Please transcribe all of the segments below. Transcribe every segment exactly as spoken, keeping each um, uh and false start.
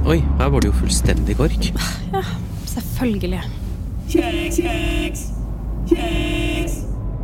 Oi, her var det jo fullstendig kork. Ja, selvfølgelig. Kjeks, kjeks, kjeks.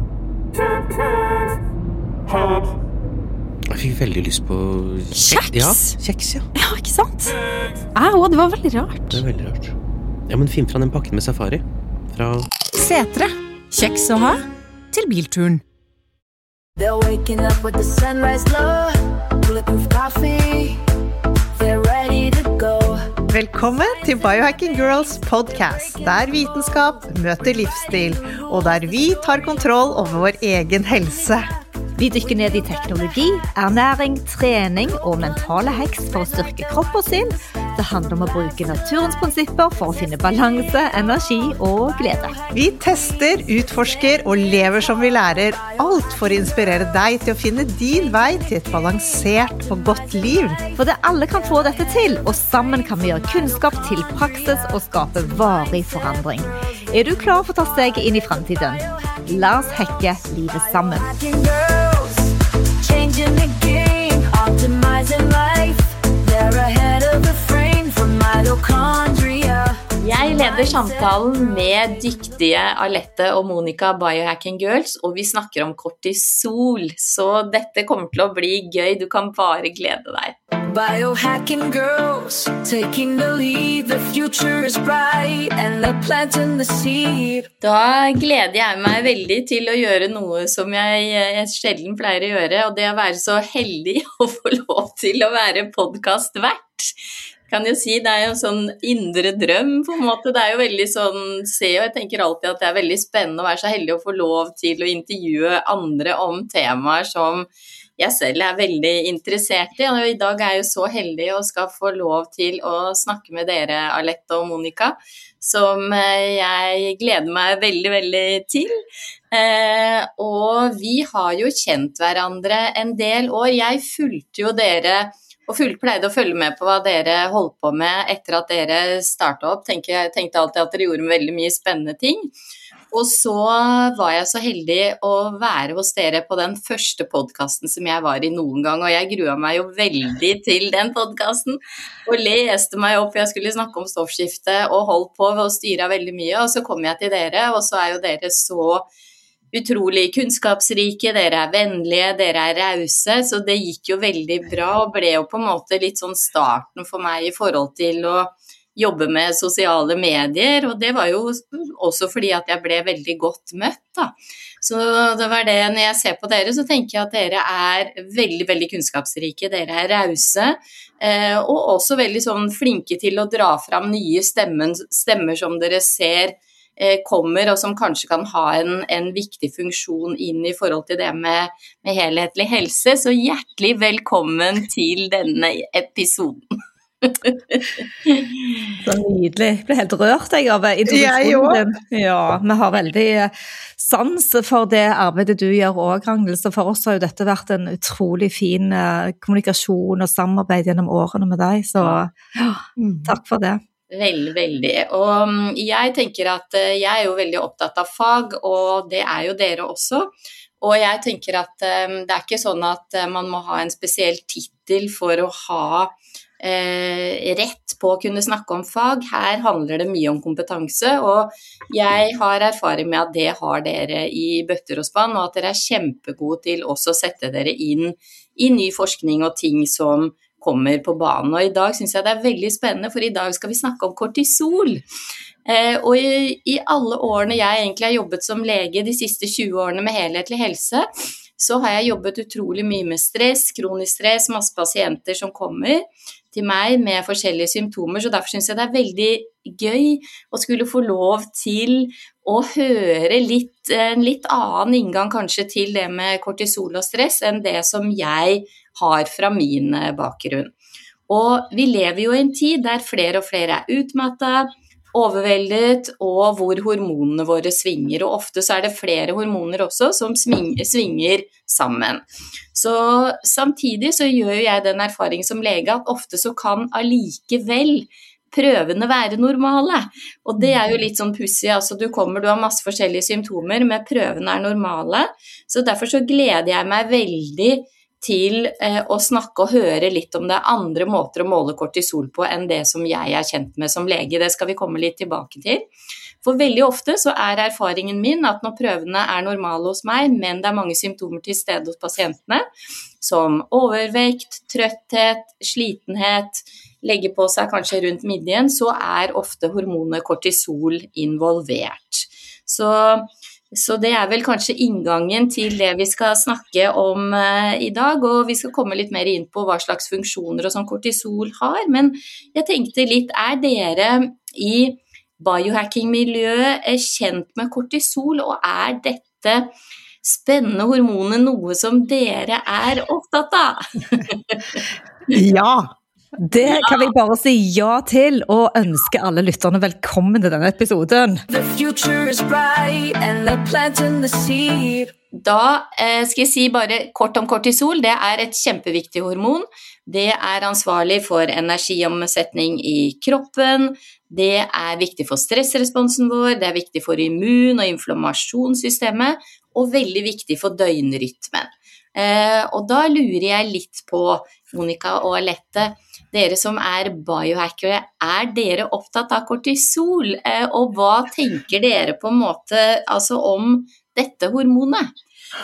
Jeg fikk veldig lyst på Kjeks? Ja, kjeks, ja. Ja, ikke sant? Au, det var veldig rart. Det er veldig rart. Ja, men finn fra den pakken med safari. Fra Setre. Kjeks å ha til bilturen. They're waking up with the sunrise glow, bulletproof coffee, they're ready to go. Velkommen til Biohacking Girls podcast, der vitenskap møter livsstil, og der vi tar kontroll over vår egen helse. Vi dykker ned i teknologi, ernæring, trening og mentale hacks for å styrke kropp og sinn. Det handler om å bruke naturens prinsipper for å finne balanse, energi og glede. Vi tester, utforsker og lever som vi lærer, alt for å inspirere deg til å finne din vei til et balansert og godt liv. For det alle kan få dette til, og sammen kan vi gjøre kunnskap til praksis og skape varig forandring. Er du klar for å ta steget inn i fremtiden? La oss hacke livet sammen. Changing the game, optimizing life, they're ahead of the frame from mitochondria. Jeg leder samtalen med dyktige Alette og Monica Biohacking Girls, og vi snakker om kortisol, så dette kommer til å bli gøy, du kan bare glede deg. Biohacking girls, taking the lead, the future is bright, and they're planting the seed. Da gleder jeg meg veldig til å gjøre noe som jeg, jeg sjelden pleier å gjøre, og det er å være så heldig å få lov til å være podcastvert. Kan jo si, det er jo en sånn indre drøm på en måte, det er jo veldig sånn, se, og jeg tenker alltid at det er veldig spennende å være så heldig å få lov til å intervjue andre om temaer som jeg selv er veldig interessert i, og i dag er jeg jo så heldig og skal få lov til å snakke med dere, Alette og Monica, som jeg gleder meg veldig, veldig til. Eh, og vi har jo kjent hverandre en del år. Jeg fulgte jo dere og fullt pleide å følge med på hva dere holdt på med etter at dere startet opp. Tenkte, jeg tenkte alltid at dere gjorde veldig mye spennende ting. Og så var jeg så heldig å være hos dere på den første podcasten som jeg var i noen gang, og jeg gruet meg jo veldig til den podcasten, og leste meg opp, jeg skulle snakke om stoffskifte, og holdt på og styret veldig mye, og så kom jeg til dere, og så er jo dere så utrolig kunnskapsrike, dere er vennlige, dere er rause, så det gikk jo veldig bra, og ble jo på en måte litt sånn starten for meg i forhold til å jobbe med sosiale medier, og det var jo også fordi at jeg ble veldig godt møtt da. Så det var det, når jeg ser på dere, så tenker jeg at dere er veldig, veldig kunnskapsrike, dere er rause, eh, og også veldig sånn flinke til å dra fram nye stemmen, stemmer som dere ser eh, kommer, og som kanskje kan ha en, en viktig funksjon inn i forhold til det med, med helhetlig helse. Så hjertelig velkommen til denne episoden. Så nydelig. Jeg ble helt rørt jeg av introduksjonen din. Ja, vi har veldig sans for det arbeidet du gjør også, Ragnhild, så for oss har jo dette vært en utrolig fin kommunikasjon og samarbeid gjennom årene med deg, så ja, takk for det. Veldig, veldig. Og jeg tenker at jeg er jo veldig opptatt av fag, og det er jo dere også. Og jeg tenker at det er ikke sånn at man må ha en spesiell titel for å ha Eh, rett på å kunne snakke om fag. Her handler det mye om kompetanse, og jeg har erfaring med at det har dere i bøtter og spann, og at dere er kjempegode til også å sette dere inn i ny forskning og ting som kommer på banen. Og i dag synes jeg det er veldig spennende, for i dag skal vi snakke om kortisol. Eh, og i, i alle årene jeg egentlig har jobbet som lege, de siste tjue årene med helhetlig helse, så har jeg jobbet utrolig mye med stress, kronisk stress, masse pasienter som kommer til meg med forskjellige symptomer, så derfor synes jeg det er veldig gøy å skulle få lov til å høre litt, en litt annen inngang kanskje til det med kortisol og stress enn det som jeg har fra min bakgrunn. Og vi lever jo i en tid der flere og flere er utmattet, overveldet, og hvor hormonene våre svinger, og ofte så er det flere hormoner også som svinger sammen. Så samtidig så gjør jeg den erfaring som lege at ofte så kan allikevel prøvene være normale, og det er jo litt sånn pussig, altså du kommer, du har masse forskjellige symptomer, men prøvene er normale, så derfor så gleder jeg meg veldig til eh, å snakke og høre litt om det andre måter å måle kortisol på enn det som jeg er kjent med som lege. Det skal vi komme litt tilbake til. For veldig ofte så er erfaringen min at når prøvene er normale hos meg, men det er mange symptomer til stede hos pasientene, som overvekt, trøtthet, slitenhet, legge på seg kanskje rundt midjen, så er ofte hormonet kortisol involvert. Så, så det er vel kanskje inngangen til det vi skal snakke om uh, i dag, og vi skal komme litt mer inn på hva slags funksjoner og sånn kortisol har, men jeg tenkte litt, er dere i biohacking-miljøet kjent med kortisol, og er dette spennende hormonet noe som dere er opptatt av? Ja! Det kan vi bare si ja til, og ønske alle lytterne velkommen til denne episoden. The future is bright and they're planting the seed. Da eh, skal jeg si bare kort om kortisol. Det er et kjempeviktig hormon. Det er ansvarlig for energiomsetning i kroppen. Det er viktig for stressresponsen vår, det er viktig for immun- og inflammasjonssystemet, og veldig viktig for døgnrytmen. Eh, og da lurer jeg litt på, Monica og Alette, dere som er biohackere, er dere opptatt av kortisol, eh, og hva tenker dere på en måte altså om dette hormonet?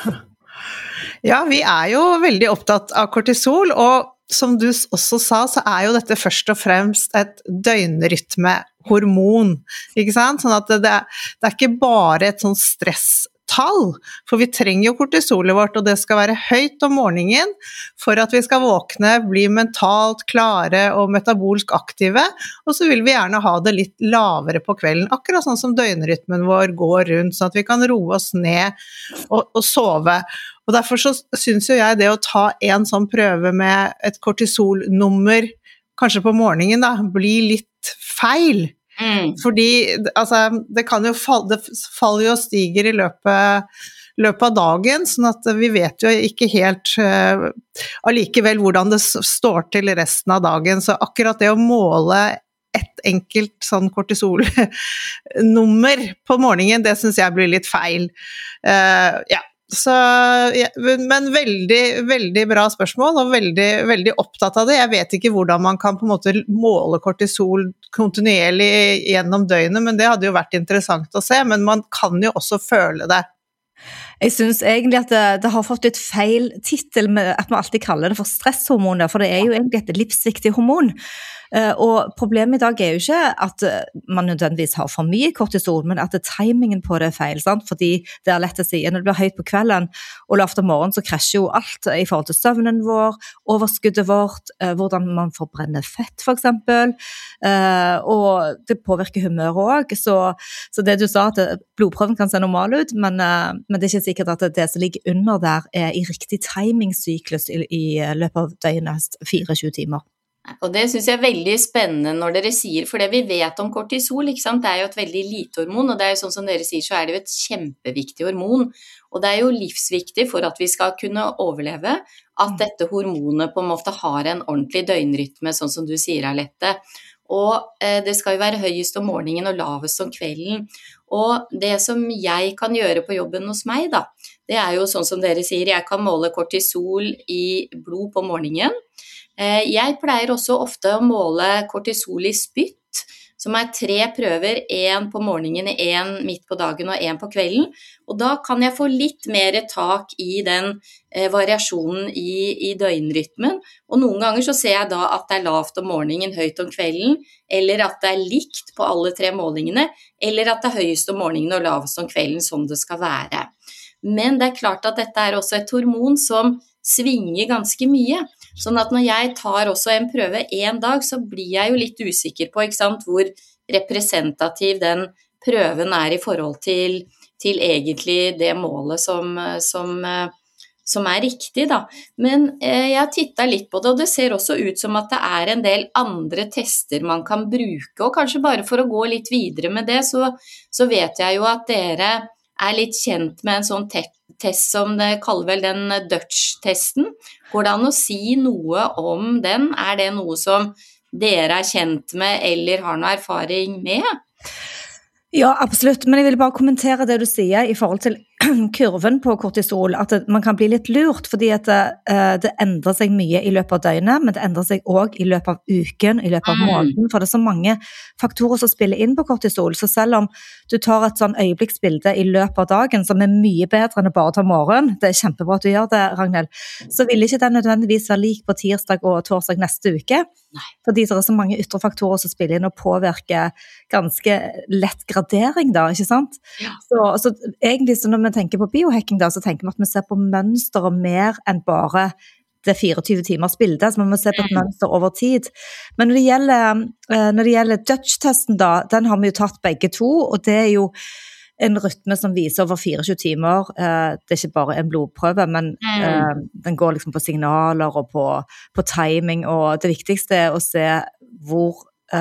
Ja, vi er jo veldig opptatt av kortisol, og som du også sa, så er jo dette først og fremst et døgnrytmehormon, ikke sant? Sånn at det, det, er, det er ikke bare et sånn stresstall, for vi trenger jo kortisolet vårt, og det skal være høyt om morgenen for at vi skal våkne, bli mentalt klare og metabolsk aktive, og så vil vi gjerne ha det litt lavere på kvelden, akkurat sånn som døgnrytmen vår går rundt, sånn at vi kan roe oss ned og, og sove. Og derfor så synes jo jeg det å ta en sånn prøve med et kortisolnummer, kanskje på morgenen da, blir litt feil. Mm. Fordi altså, det kan jo falle, det faller jo og stiger i løpet, løpet av dagen, sånn at vi vet jo ikke helt uh, allikevel hvordan det står til resten av dagen. Så akkurat det å måle et enkelt sånn kortisolnummer på morgenen, det synes jeg blir litt feil. Uh, ja. Så, ja, men veldig, veldig bra spørsmål, og veldig, veldig opptatt av det. Jeg vet ikke hvordan man kan på en måte måle kortisol kontinuerlig gjennom døgnet, men det hadde jo vært interessant å se, men man kan jo også føle det. Jeg synes egentlig at det, det har fått et feil titel med at man alltid kaller det for stresshormoner, for det er jo egentlig et livsviktig hormon. Og problemet i dag er jo ikke at man nødvendigvis har for mye kortisol, men at timingen på det er feil, sant? Fordi det er lett å si, når det blir høyt på kvelden og lavt om morgenen, så krasjer jo alt i forhold til søvnen vår, overskuddet vårt, hvordan man forbrenner fett for eksempel, og det påvirker humøret også, så, så det du sa at blodprøven kan se normal ut, men, men det er ikke sikkert at det som ligger under der er i riktig timingsyklus i, i løpet av døgnets tjuefire timer. Og det synes jeg er veldig spennende når dere sier, for det vi vet om kortisol, ikke sant? Det er jo et veldig lite hormon, og det er jo sånn som dere sier, så er det jo et kjempeviktig hormon, og det er jo livsviktig for at vi skal kunne overleve, at dette hormonet på en måte har en ordentlig døgnrytme, sånn som du sier, Alette, og eh, det skal jo være høyest om morgenen og lavest om kvelden, og det som jeg kan gjøre på jobben hos meg da, det er jo sånn som dere sier, jeg kan måle kortisol i blod på morgenen. Jeg pleier også ofte å måle kortisol i spytt, som er tre prøver, en på morgenen, en midt på dagen og en på kvelden, og da kan jeg få litt mer tak i den eh, variasjonen i, i døgnrytmen, og noen ganger så ser jeg da at det er lavt om morgenen, høyt om kvelden, eller at det er likt på alle tre målingene, eller at det er høyest om morgenen og lavest om kvelden, som det skal være. Men det er klart at dette er også et hormon som svinger ganske mye, sånn at når jeg tar også en prøve en dag, så blir jeg jo litt usikker på, ikke sant, hvor representativ den prøven er i forhold til, til egentlig det målet som, som, som er riktig da. Men eh, jeg har tittet litt på det, og det ser også ut som at det er en del andre tester man kan bruke, og kanskje bare for å gå litt videre med det, så, så vet jeg jo at dere er litt kjent med en sånn te- test som det kaller vel den Dutch-testen. Går det an å si noe om den? Er det noe som dere er kjent med eller har noe erfaring med? Ja, absolutt, men jeg vil bare kommentere det du sier i forhold til kurven på kortisol, at det, man kan bli litt lurt, fordi at det, det endrer seg mye i løpet av døgnet, men det endrer seg også i løpet av uken, i løpet av måneden, for det er så mange faktorer som spiller inn på kortisol, så selv om du tar et sånn øyeblikksbilde i løpet av dagen, som er mye bedre enn å bare ta morgen, det er kjempebra at du gjør det, Ragnhild, så vil ikke den nødvendigvis være lik på tirsdag og torsdag neste uke, Nei. Fordi det er så mange ytre faktorer som spiller inn og påvirker ganske lett gradering da, ikke sant? Ja. Så, så egentlig så når vi tenker på biohacking da, så tenker vi at vi ser på mønster mer enn bare det tjuefire timers bildet, så man må se på et mønster over tid. Men når det gjelder, når det gjelder Dutch-testen da, den har vi jo tatt begge to, og det er jo en rytme som viser over tjuefire timer, det er ikke bare en blodprøve, men mm. den går liksom på signaler og på, på timing, og det viktigste er å se hvor,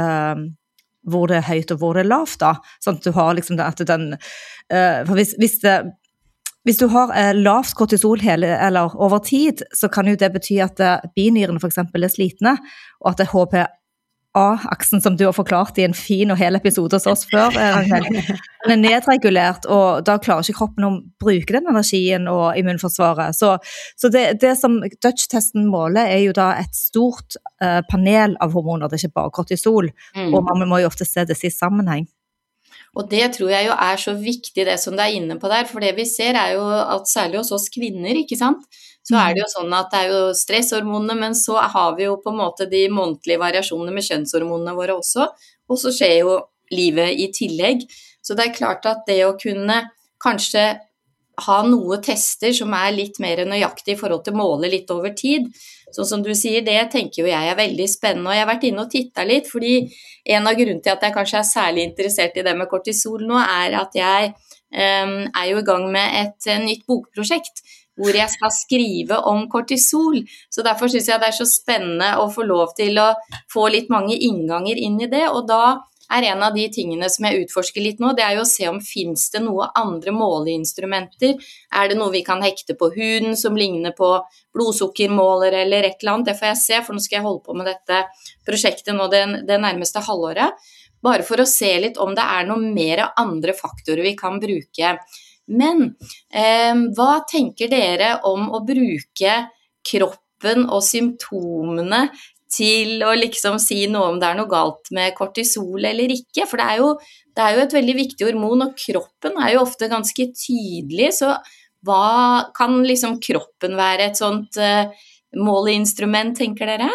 hvor det er høyt og hvor det er lavt da, sånn at du har liksom det, at den, for hvis, hvis det Hvis du har eh, lavt kortisol hele, eller over tid, så kan jo det bety at eh, binyrene for eksempel er slitne, og at det er H P A-aksen som du har forklart i en fin og hel episode hos oss før, eh, den er nedregulert, og da klarer ikke kroppen å bruke den energien og immunforsvaret. Så, så det, det som Dutch-testen måler er jo da et stort eh, panel av hormoner, det er ikke bare kortisol, mm. og man må jo ofte se det i sammenheng. Og det tror jeg jo er så viktig det som du er inne på der, for det vi ser er jo at særlig hos oss kvinner, ikke sant? Så er det jo sånn at det er jo stresshormonene, men så har vi jo på en måte de månedlige variasjonene med kjønnshormonene våre også, og så skjer jo livet i tillegg. Så det er klart at det å kunne kanskje ha noe tester som er litt mer nøyaktig i forhold til å måle litt over tid. Sånn som du sier, det tenker jo jeg er veldig spennende, og jeg har vært inne og tittet litt, fordi en av grunnene til at jeg kanskje er særlig interessert i det med kortisol nå, er at jeg um, er jo i gang med et uh, nytt bokprosjekt, hvor jeg skal skrive om kortisol, så derfor synes jeg det er så spennende å få lov til å få litt mange innganger inn i det, og da er en av de tingene som jeg utforsker litt nå, det er jo å se om finnes det noe andre måleinstrumenter, er det noe vi kan hekte på huden som ligner på blodsukkermåler eller et eller annet, det får jeg se, for nå skal jeg holde på med dette prosjektet nå det, det nærmeste halvåret, bare for å se litt om det er noen mer andre faktorer vi kan bruke. Men eh, hva tenker dere om å bruke kroppen og symptomene til å liksom si noe om det er noe galt med kortisol eller ikke, for det er jo, det er jo et veldig viktig hormon, og kroppen er jo ofte ganske tydelig, så hva kan liksom kroppen være et sånt uh, måleinstrument, tenker dere?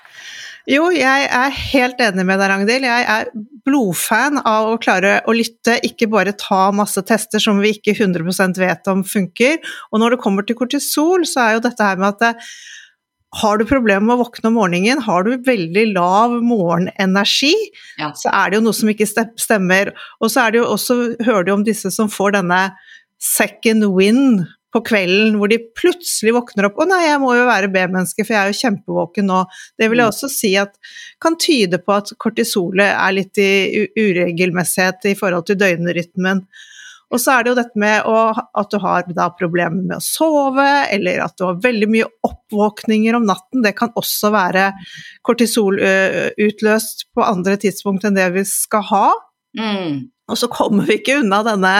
Jo, jeg er helt enig med deg, Ragnhild. Jeg er blodfan av å klare å lytte, ikke bare ta masse tester som vi ikke hundre prosent vet om funker, og når det kommer til kortisol, så er jo dette her med at det har du problemer med å våkne om morgenen, har du veldig lav morgenenergi, ja. Så er det jo noe som ikke stemmer. Og så er det jo også, hører du om disse som får denne second wind på kvelden, hvor de plutselig våkner opp, å nei, jeg må jo være B-menneske, for jeg er jo kjempevåken nå. Det vil jeg også si at kan tyde på at kortisolet er litt i uregelmessighet i forhold til døgnrytmen. Og så er det jo dette med å, at du har da problemer med å sove, eller at du har veldig mye oppvåkninger om natten. Det kan også være kortisol utløst på andre tidspunkt enn det vi skal ha. Mm. Og så kommer vi ikke unna denne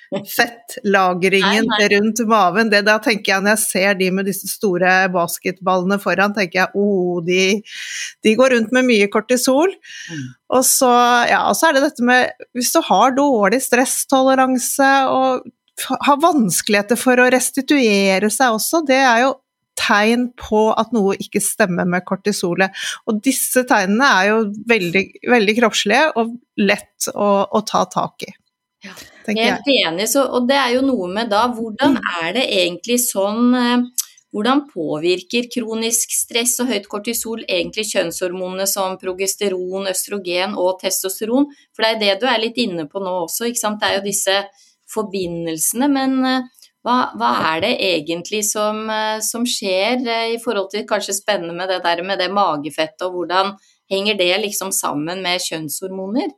fettlagringen nei, nei. rundt maven. Det da tenker jeg, når jeg ser de med disse store basketballene foran, tenker jeg, oh, de, de går rundt med mye kortisol. Mm. Og så, ja, og så er det dette med, hvis du har dårlig stresstoleranse og har vanskeligheter for å restituere seg også, det er jo tegn på at noe ikke stemmer med kortisolet. Og disse tegnene er jo veldig, veldig kroppslige og lett å, å ta tak i. Ja, helt enig, så, og det er jo noe med da, hvordan er det egentlig sånn, eh, hvordan påvirker kronisk stress og høyt kortisol egentlig kjønnshormonene som progesteron, østrogen og testosteron, for det er det du er litt inne på nå også, ikke sant? Det er jo disse forbindelsene, men eh, hva, hva er det egentlig som, eh, som skjer eh, i forhold til kanskje spennende med det der med det magefettet, og hvordan henger det liksom sammen med kjønnshormoner?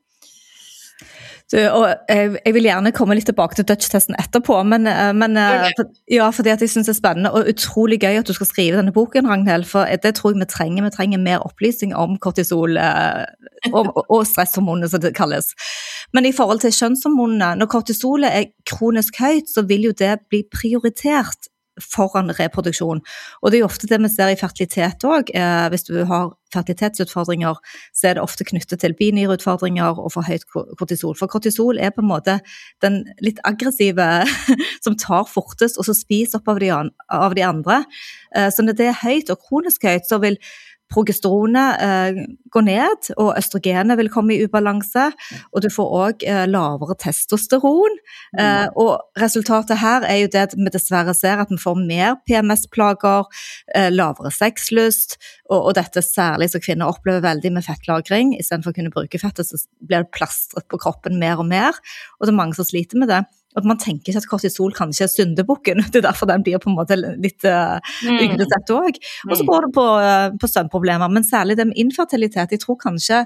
Du, og jeg, jeg vil gjerne komme litt tilbake til Dutch-testen etterpå, men, men for, ja, fordi at jeg synes det er spennende og utrolig gøy at du skal skrive denne boken, Ragnhild, for det tror jeg vi trenger, vi trenger mer opplysning om kortisol, og, og stresshormonene som det kalles. Men i forhold til kjønnshormonene, når kortisolet er kronisk høyt, så vil jo det bli prioritert foran reproduksjon. Og det er jo ofte det vi ser i fertilitet også. Eh, hvis du har fertilitetsutfordringer, så er det ofte knyttet til binyrutfordringer og for høyt kortisol. For kortisol er på en måte den litt aggressive som tar fortest og så spiser opp av de, av de andre. Eh, så når det er høyt og kronisk høyt, så vil progesteronet eh, går ned, og østrogenet vil komme i ubalanse, og du får også eh, lavere testosteron. Eh, og resultatet her er jo det at vi dessverre ser at vi får mer P M S-plager, eh, lavere sexlyst, og, og dette særlig så kvinner opplever veldig med fettlagring. I stedet for å kunne bruke fettet, så blir det plastret på kroppen mer og mer, og det er mange som sliter med det. Og man tenker ikke at kortisol kanskje er syndebukken, det er derfor den blir på en måte litt uh, ugresett også. Og så går det på, uh, på søvnproblemer, men særlig det med infertilitet. Jeg tror kanskje,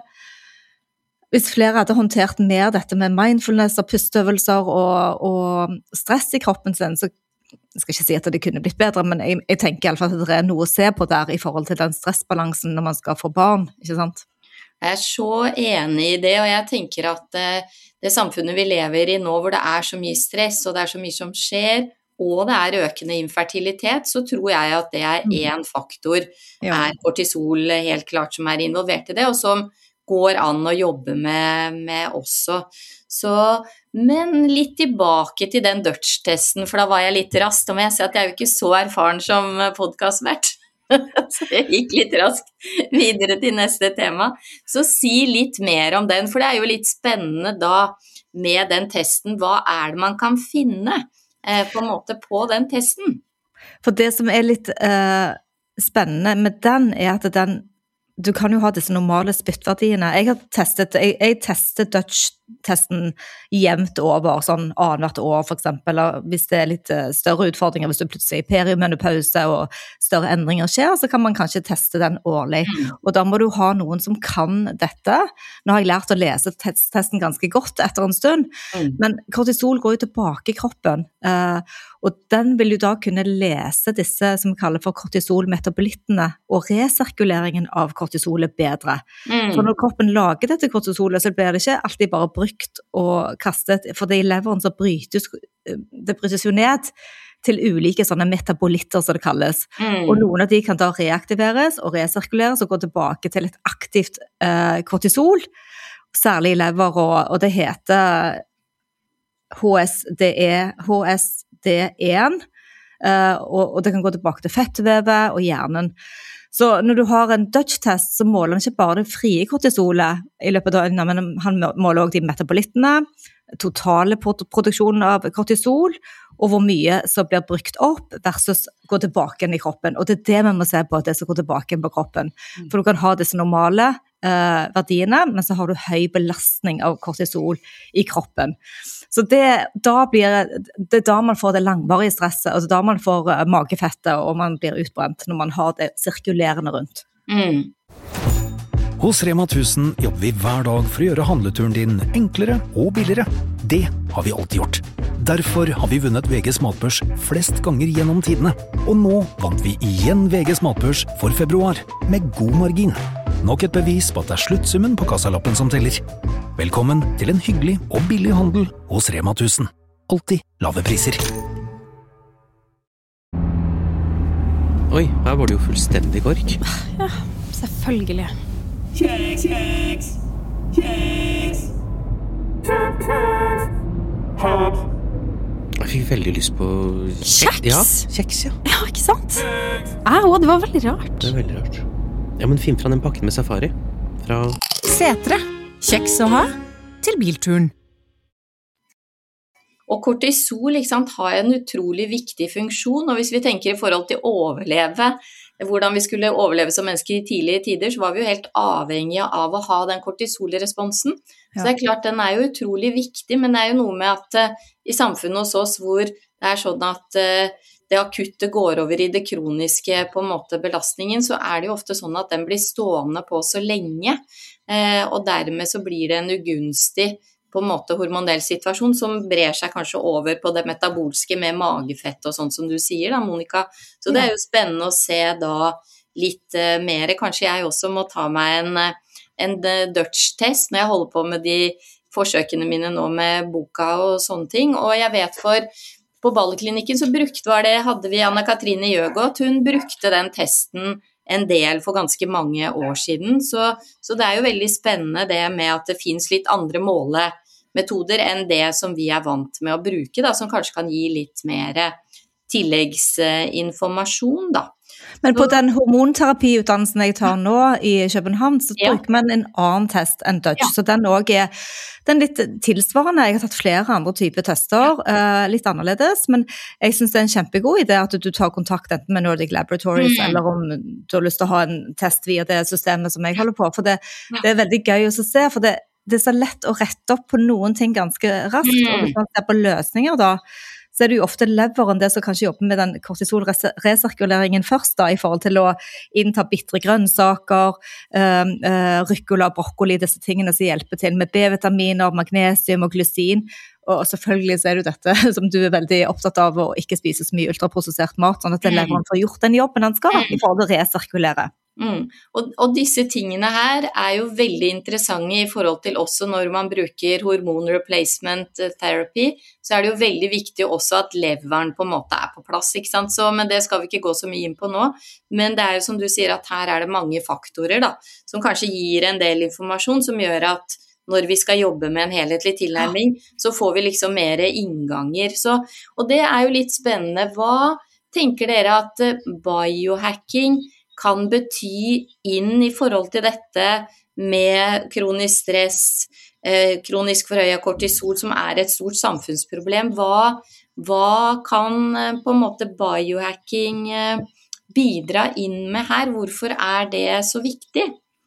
hvis flere hadde håndtert mer dette med mindfulness og pusteøvelser og, og stress i kroppen sin, så jeg skal ikke si at det kunne blitt bedre, men jeg, jeg tenker i alle fall at det er noe å se på der i forhold til den stressbalansen når man skal få barn, ikke sant? Jeg er så enig i det, og jeg tenker at uh, det samfunnet vi lever i nå, hvor det er så mye stress, og det er så mye som skjer, og det er økende infertilitet, så tror jeg at det er en faktor, ja. Er kortisol helt klart som er involvert i det, og som går an å jobbe med, med også. Så, men litt tilbake til den Dutch-testen, for da var jeg litt raskt, og må jeg si at jeg er jo ikke så erfaren som podcastvert. Så jeg gikk litt raskt videre til neste tema. Så si litt mer om den, for det er jo litt spennende da med den testen. Hva er det man kan finne eh, på en måte på den testen? For det som er litt eh, spennende med den er at den, du kan jo ha disse normale spyttverdiene. Jeg har testet, jeg, jeg testet Dutch-testen jevnt over, sånn annethvert år for eksempel, hvis det er litt større utfordringer, hvis du plutselig er i perimenopause og større endringer skjer, så kan man kanskje teste den årlig. Og da må du ha noen som kan dette. Nå har jeg lært å lese testen ganske godt etter en stund, mm. men kortisol går jo tilbake i kroppen, uh, og den vil jo da kunne lese disse som vi kaller for kortisolmetabolittene, og resirkuleringen av kortisolet bedre. Mm. For når kroppen lager dette kortisolet, så blir det ikke alltid bare brukt og kastet, for det i leveren så brytes, det brytes jo ned til ulike sånne metabolitter som det kalles. Mm. Og noen av de kan da reaktiveres og resirkuleres og gå tilbake til et aktivt eh, kortisol, særlig i lever, og, og det heter H S D én, uh, og, og det kan gå tilbake til fettvevet og hjernen. Så når du har en Dutch-test, så måler han ikke bare det frie kortisolet i løpet av døgnet, men han måler også de metabolittene, totale produksjonen av kortisol, og hvor mye som blir brukt opp versus gå tilbake inn i kroppen. Og det er det vi må se på, at det skal gå tilbake inn på kroppen. For du kan ha disse normale eh, verdiene, men så har du høy belastning av kortisol i kroppen. Så det, da blir, det er da man får det langvarige stresset, og det er da man får uh, magefettet, og man blir utbrent når man har det sirkulerende rundt. Mm. Hos Rema tusen jobber vi hver dag for å gjøre handleturen din enklere og billigere. Det har vi alltid gjort. Derfor har vi vunnet V G's matbørs flest ganger gjennom tidene. Og nå vant vi igjen V G's matbørs for februar, med god margin. Nok et bevis på at det er sluttsummen på kassalappen som teller. Velkommen til en hyggelig og billig handel hos Rema tusen. Alltid lave priser. Oi, her var det jo fullstendig kork. Ja, selvfølgelig. Kjeks, kjeks, kjeks. Jeg fikk veldig lyst på Kjeks? Ja, kjeks, ja. Ja, ikke sant? Ja, det var veldig rart. Det er veldig rart. Ja, men finn fra den pakken med safari. Fra Setre. Kjeks å ha til bilturen. Og kortisol, ikke sant, har en utrolig viktig funksjon, og hvis vi tenker i forhold til å overleve, hvordan vi skulle overleve som mennesker i tidlige tider, så var vi jo helt avhengige av å ha den kortisolresponsen. Så ja. Det er klart, den er jo utrolig viktig, men det er jo noe med at uh, i samfunnet hos oss hvor det er sånn at uh, det akutte går over i det kroniske på en måte belastningen, så er det jo ofte sånn at den blir stående på så lenge, uh, og dermed så blir det en ugunstig på en måte hormonell situasjon som brer seg kanskje over på det metabolske med magefett og sånn som du sier da, Monica. Så det er jo spennende å se da litt uh, mer. Kanskje jeg også må ta meg en, en Dutch-test når jeg holder på med de forsøkene mine nå med boka og sånne ting. Og jeg vet for på Balleklinikken så brukte var det, hadde vi Anna Katrine Jøgot, hun brukte den testen en del for ganske mange år siden. Så, så det er jo veldig spennende det med at det finnes litt andre målemetoder enn det som vi er vant med å bruke, da, som kanskje kan gi litt mer tilleggsinformasjon da. Men på den hormonterapiutdannelsen jeg tar nå i København, så ja. bruker man en annen test enn Dutch, ja. så den også er den litt tilsvarende. Jeg har tatt flere andre typer tester, ja. uh, litt annerledes, men jeg synes det er en kjempegod idé at du tar kontakt enten med Nordic Laboratories, mm. eller om du har lyst til å ha en test via det systemet som jeg holder på, for det, ja. det er veldig gøy å se, for det, det er så lett å rette opp på noen ting ganske raskt, mm. og hvis man ser på løsninger da, så er det jo ofte leveren det som kanskje jobber med den kortisolresirkuleringen først da, i forhold til å innta bittre grønnsaker, øh, øh, rucola, broccoli, disse tingene som hjelper til med B-vitaminer, magnesium og glysin, og selvfølgelig så er det jo dette som du er veldig opptatt av å ikke spise så mye ultraprosessert mat, sånn at leveren får gjort den jobben den skal i forhold til å resirkulere. Mm. Og, og disse tingene her er jo veldig interessante i forhold til også når man bruker hormon replacement therapy, så er det jo veldig viktig også at leveren på en måte er på plass, ikke sant? Så, men det skal vi ikke gå så mye inn på nå, men det er jo som du sier at her er det mange faktorer da, som kanskje gir en del informasjon som gjør at når vi skal jobbe med en helhetlig tilnærming, så får vi liksom mer innganger, så, og det er jo litt spennende. Hva tenker dere at biohacking kan bety inn i forhold til dette med kronisk stress, eh, kronisk forhøyet kortisol, som er et stort samfunnsproblem? Hva, hva kan eh, på en måte biohacking eh, bidra inn med her? Hvorfor er det så viktig?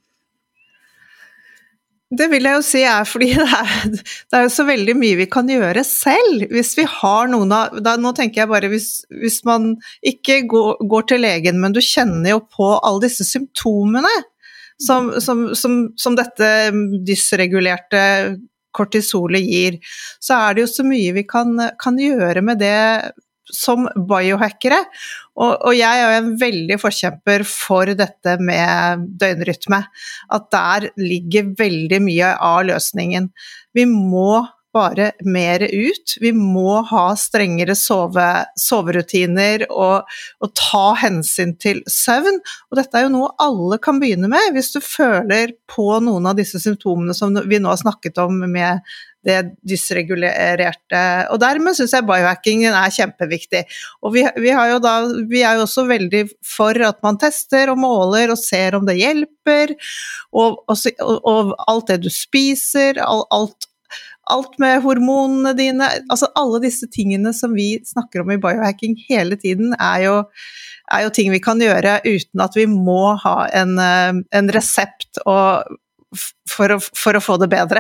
Det vil jeg jo si er fordi det er, det er jo så veldig mye vi kan gjøre selv, hvis vi har noen av, da, nå tenker jeg bare hvis, hvis man ikke går, går til legen, men du kjenner jo på alle disse symptomene som, som, som, som dette dysregulerte kortisolet gir, så er det jo så mye vi kan, kan gjøre med det som biohackere, og, og jeg er jo en veldig forkjemper for dette med døgnrytme, at der ligger veldig mye av løsningen. Vi må bare mer ut, vi må ha strengere sove, soverutiner og, og ta hensyn til søvn, og dette er jo noe alle kan begynne med, hvis du føler på noen av disse symptomene som vi nå har snakket om med det dysregulerte, og dermed synes jeg biohackingen er kjempeviktig. Og vi, vi, har jo da, vi er jo også veldig for at man tester og måler og ser om det hjelper, og, og, og alt det du spiser, alt, alt med hormonene dine, altså alle disse tingene som vi snakker om i biohacking hele tiden er jo, er jo ting vi kan gjøre uten at vi må ha en, en resept og, for, å, for å få det bedre.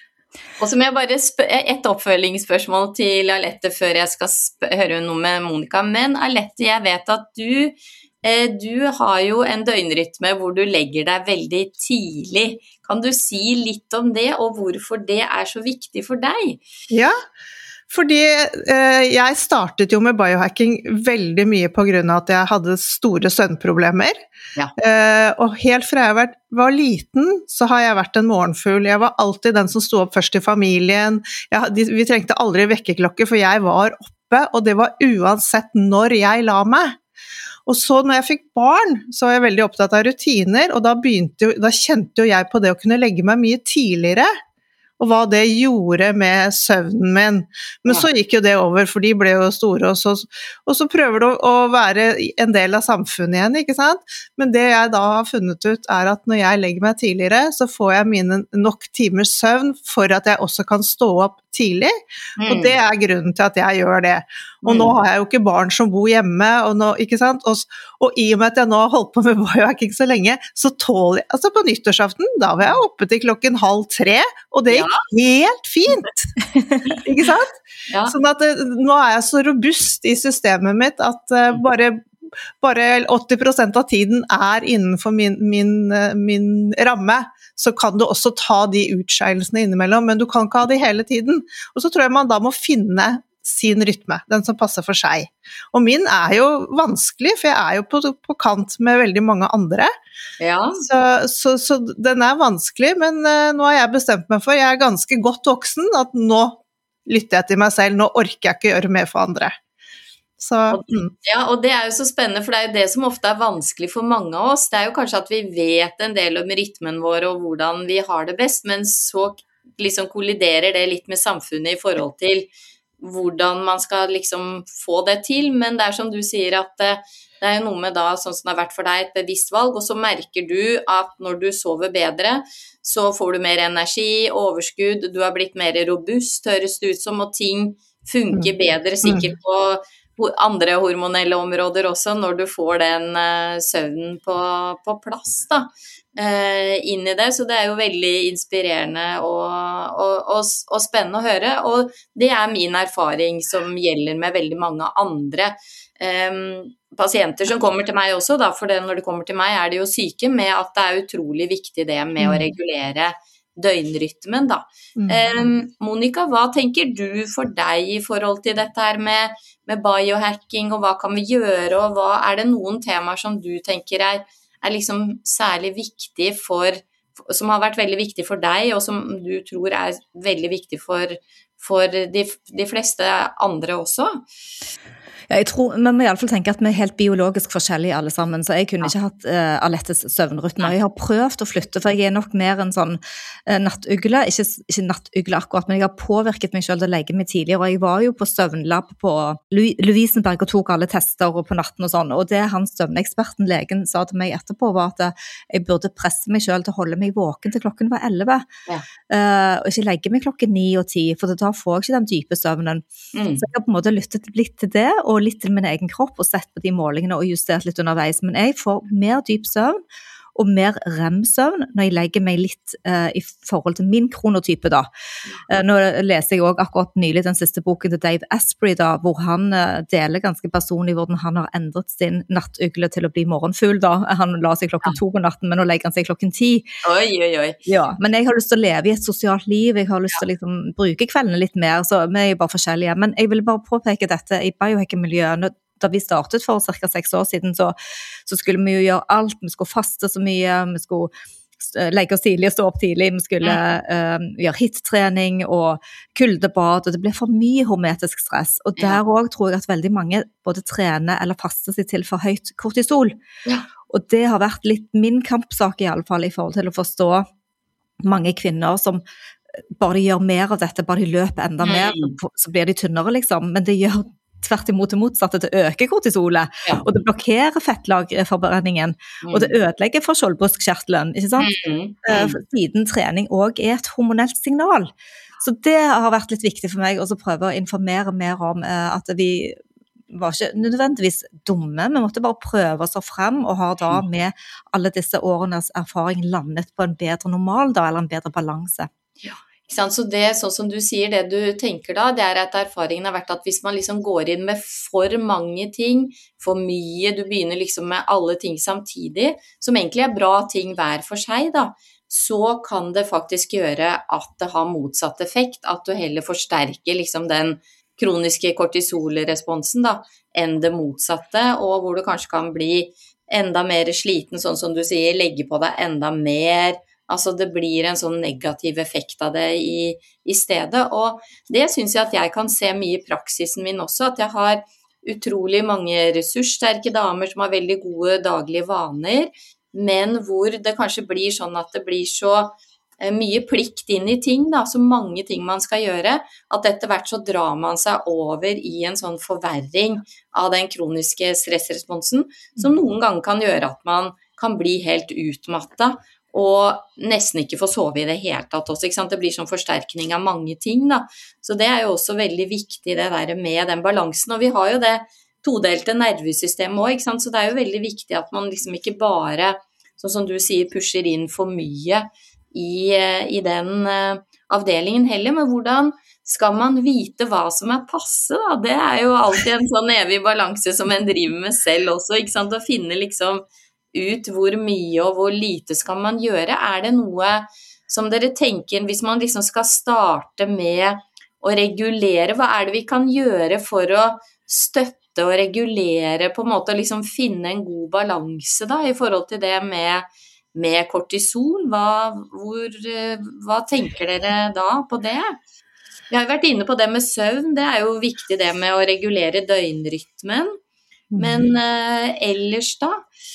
Og så må jeg bare spørre et oppfølgingsspørsmål til Alette før jeg skal høre noe med Monica, men Alette, jeg vet at du, eh, du har jo en døgnrytme hvor du legger deg veldig tidlig. Kan du si litt om det, og hvorfor det er så viktig for deg? Ja, fordi eh, jeg startet jo med biohacking veldig mye på grunn av at jeg hadde store søvnproblemer. Ja. Eh, og helt fra jeg var, var liten, så har jeg vært en morgenfugl. Jeg var alltid den som sto opp først i familien. Jeg, de, vi trengte aldri vekkerklokke, for jeg var oppe, og det var uansett når jeg la meg. Og så når jeg fikk barn, så var jeg veldig opptatt av rutiner, og da, begynte, da kjente jo jeg på det å kunne legge meg mye tidligere, og hva det gjorde med søvnen min. Men ja. Så gikk jo det over, for de ble jo store, og så, og så prøver du å være en del av samfunnet igjen, ikke sant? Men det jeg da har funnet ut er at når jeg legger meg tidligere, så får jeg mine nok timers søvn for at jeg også kan stå opp tidlig, mm. og det er grunnen til at jeg gjør det. Og mm. nå har jeg jo ikke barn som bor hjemme, og, nå, ikke sant? Og, og i og med at jeg nå har holdt på med biohacking så lenge, så tåler jeg, altså på nyttårsaften, da var jeg oppe til klokken halv tre, og det gikk ja. helt fint, ikke sant? Ja. Sånn at det, nå er jeg så robust i systemet mitt, at uh, bare, bare åtti prosent av tiden er innenfor min, min, min ramme, så kan du også ta de utskeielsene innimellom, men du kan ikke ha det hele tiden. Og så tror jeg man da må finne sin rytme, den som passer for seg. Og min er jo vanskelig, for jeg er jo på, på kant med veldig mange andre. Ja. Så, så, så den er vanskelig, men uh, nå har jeg bestemt meg for, jeg er ganske godt voksen, at nå lytter jeg til meg selv, nå orker jeg ikke gjøre mer for andre. Så, mm. Ja, og det er jo så spennende, for det er jo det som ofte er vanskelig for mange av oss. Det er jo kanskje at vi vet en del om rytmen vår og hvordan vi har det best, men så liksom kolliderer det litt med samfunnet i forhold til hvordan man skal liksom få det til. Men det er som du sier at det, det er jo noe med da, sånn som det har vært for deg, et bevisst valg, og så merker du at når du sover bedre, så får du mer energi, overskudd, du har blitt mer robust, høres det ut som, og ting funker bedre sikkert på andre hormonelle områder også, når du får den uh, søvnen på, på plass da, uh, inn i det, så det er jo veldig inspirerende og, og, og, og spennende å høre, og det er min erfaring som gjelder med veldig mange andre um, pasienter som kommer til meg også, da, for det, når de kommer til meg er de jo syke med at det er utrolig viktig det med å regulere døgnrytmen da. Mm. Um, Monica, hva tenker du for deg i forhold til dette her med, med biohacking, og hva kan vi gjøre, og hva er det noen temaer som du tenker er, er liksom særlig viktig for, som har vært veldig viktig for deg, og som du tror er veldig viktig for, for de, de fleste andre også? Ja, jeg tror, man må i alle fall tenke at vi er helt biologisk forskjellige alle sammen, så jeg kunne ja. ikke hatt uh, Alettes søvnrytme. Jeg har prøvd å flytte, for jeg er nok mer en sånn uh, nattugle, ikke, ikke nattugle akkurat, men jeg har påvirket meg selv til å legge meg tidligere, og jeg var jo på søvnlab på Lovisenberg og tok alle tester og på natten og sånn, og det han søvneksperten, legen, sa til meg etterpå var at jeg burde presse meg selv til å holde meg våken til klokken var elleve, ja. uh, og ikke legge meg klokken ni og ti, for da får jeg ikke den dype søvnen. Mm. Så jeg har på en måte lyttet litt til det, og litt til min egen kropp og sett på de målingene og justert litt underveis, men jeg får mer dyp søvn og mer rem-søvn når jeg legger meg litt uh, i forhold til min kronotype da. Uh, nå leser jeg også akkurat nylig den siste boken til Dave Asprey da, hvor han uh, deler ganske personlig hvordan han har endret sin nattugle til å bli morgenfugl da. Han la seg klokken to på natten, men nå legger han seg klokken ti. Oi, oi, oi. Ja, men jeg har lyst til å leve i et sosialt liv, jeg har lyst til å liksom, bruke kveldene litt mer, så vi er jo bare forskjellige. Men jeg vil bare påpeke dette i biohacking-miljøet. Da vi startet for cirka seks år siden, så, så skulle vi jo gjøre alt. Vi skulle faste så mye, vi skulle legge oss tidlig og stå opp tidlig, vi skulle uh, gjøre hit-trening og kuldebad, og det ble for mye hormetisk stress. Og der også tror jeg at veldig mange både trener eller faster seg til for høyt kortisol. Ja. Og det har vært litt min kampsak i alle fall, i forhold til å forstå mange kvinner som bare de gjør mer av dette, bare de løper enda mer, så blir de tynnere liksom, men det gjør tvert imot det motsatte, til å øke kortisolet, ja. Og det blokkerer fettlagerforbrenningen, mm. og det ødelegger for skjoldbruskkjertelen, ikke sant? Mm. Mm. Siden trening også er et hormonelt signal. Så det har vært litt viktig for meg, og så prøve å informere mer om uh, at vi var ikke nødvendigvis dumme, vi måtte bare prøve oss frem, og har da med alle disse årenes erfaring landet på en bedre normal da, eller en bedre balanse. Ja. Så det, sånn som du sier, det du tenker da, det er at erfaringen har vært at hvis man liksom går inn med for mange ting, for mye, du begynner liksom med alle ting samtidig, som egentlig er bra ting hver for seg da, så kan det faktisk gjøre at det har motsatt effekt, at du heller forsterker liksom den kroniske kortisolresponsen da, enn det motsatte, og hvor du kanskje kan bli enda mer sliten, sånn som du sier, legge på deg enda mer. Altså det blir en sånn negativ effekt av det i, i stedet, og det synes jeg at jeg kan se mye i praksisen min også, at jeg har utrolig mange ressurssterke damer som har veldig gode daglige vaner, men hvor det kanskje blir sånn at det blir så eh, mye plikt inn i ting da, så mange ting man skal gjøre, at etter hvert så drar man seg over i en sånn forverring av den kroniske stressresponsen, som noen ganger kan gjøre at man kan bli helt utmattet, og nesten ikke få sove i det hele tatt også, ikke sant? Det blir sånn forsterkning av mange ting da, så det er jo også veldig viktig det der med den balansen, og vi har jo det todelte nervesystemet også, ikke sant? Så det er jo veldig viktig at man liksom ikke bare, sånn som du sier, pusher inn for mye i, i den uh, avdelingen heller, men hvordan skal man vite hva som er passe da? Det er jo alltid en sånn evig balanse som en driver med selv også, ikke sant? Å finne liksom ut hvor mye og hvor lite skal man gjøre. Er det noe som dere tenker, hvis man liksom skal starte med å regulere? Hva er det vi kan gjøre for å støtte og regulere, på en måte liksom finne en god balanse da, i forhold til det med, med kortisol? Hva, hvor, hva tenker dere da på det? Vi har jo vært inne på det med søvn, det er jo viktig det med å regulere døgnrytmen, men uh, ellers da?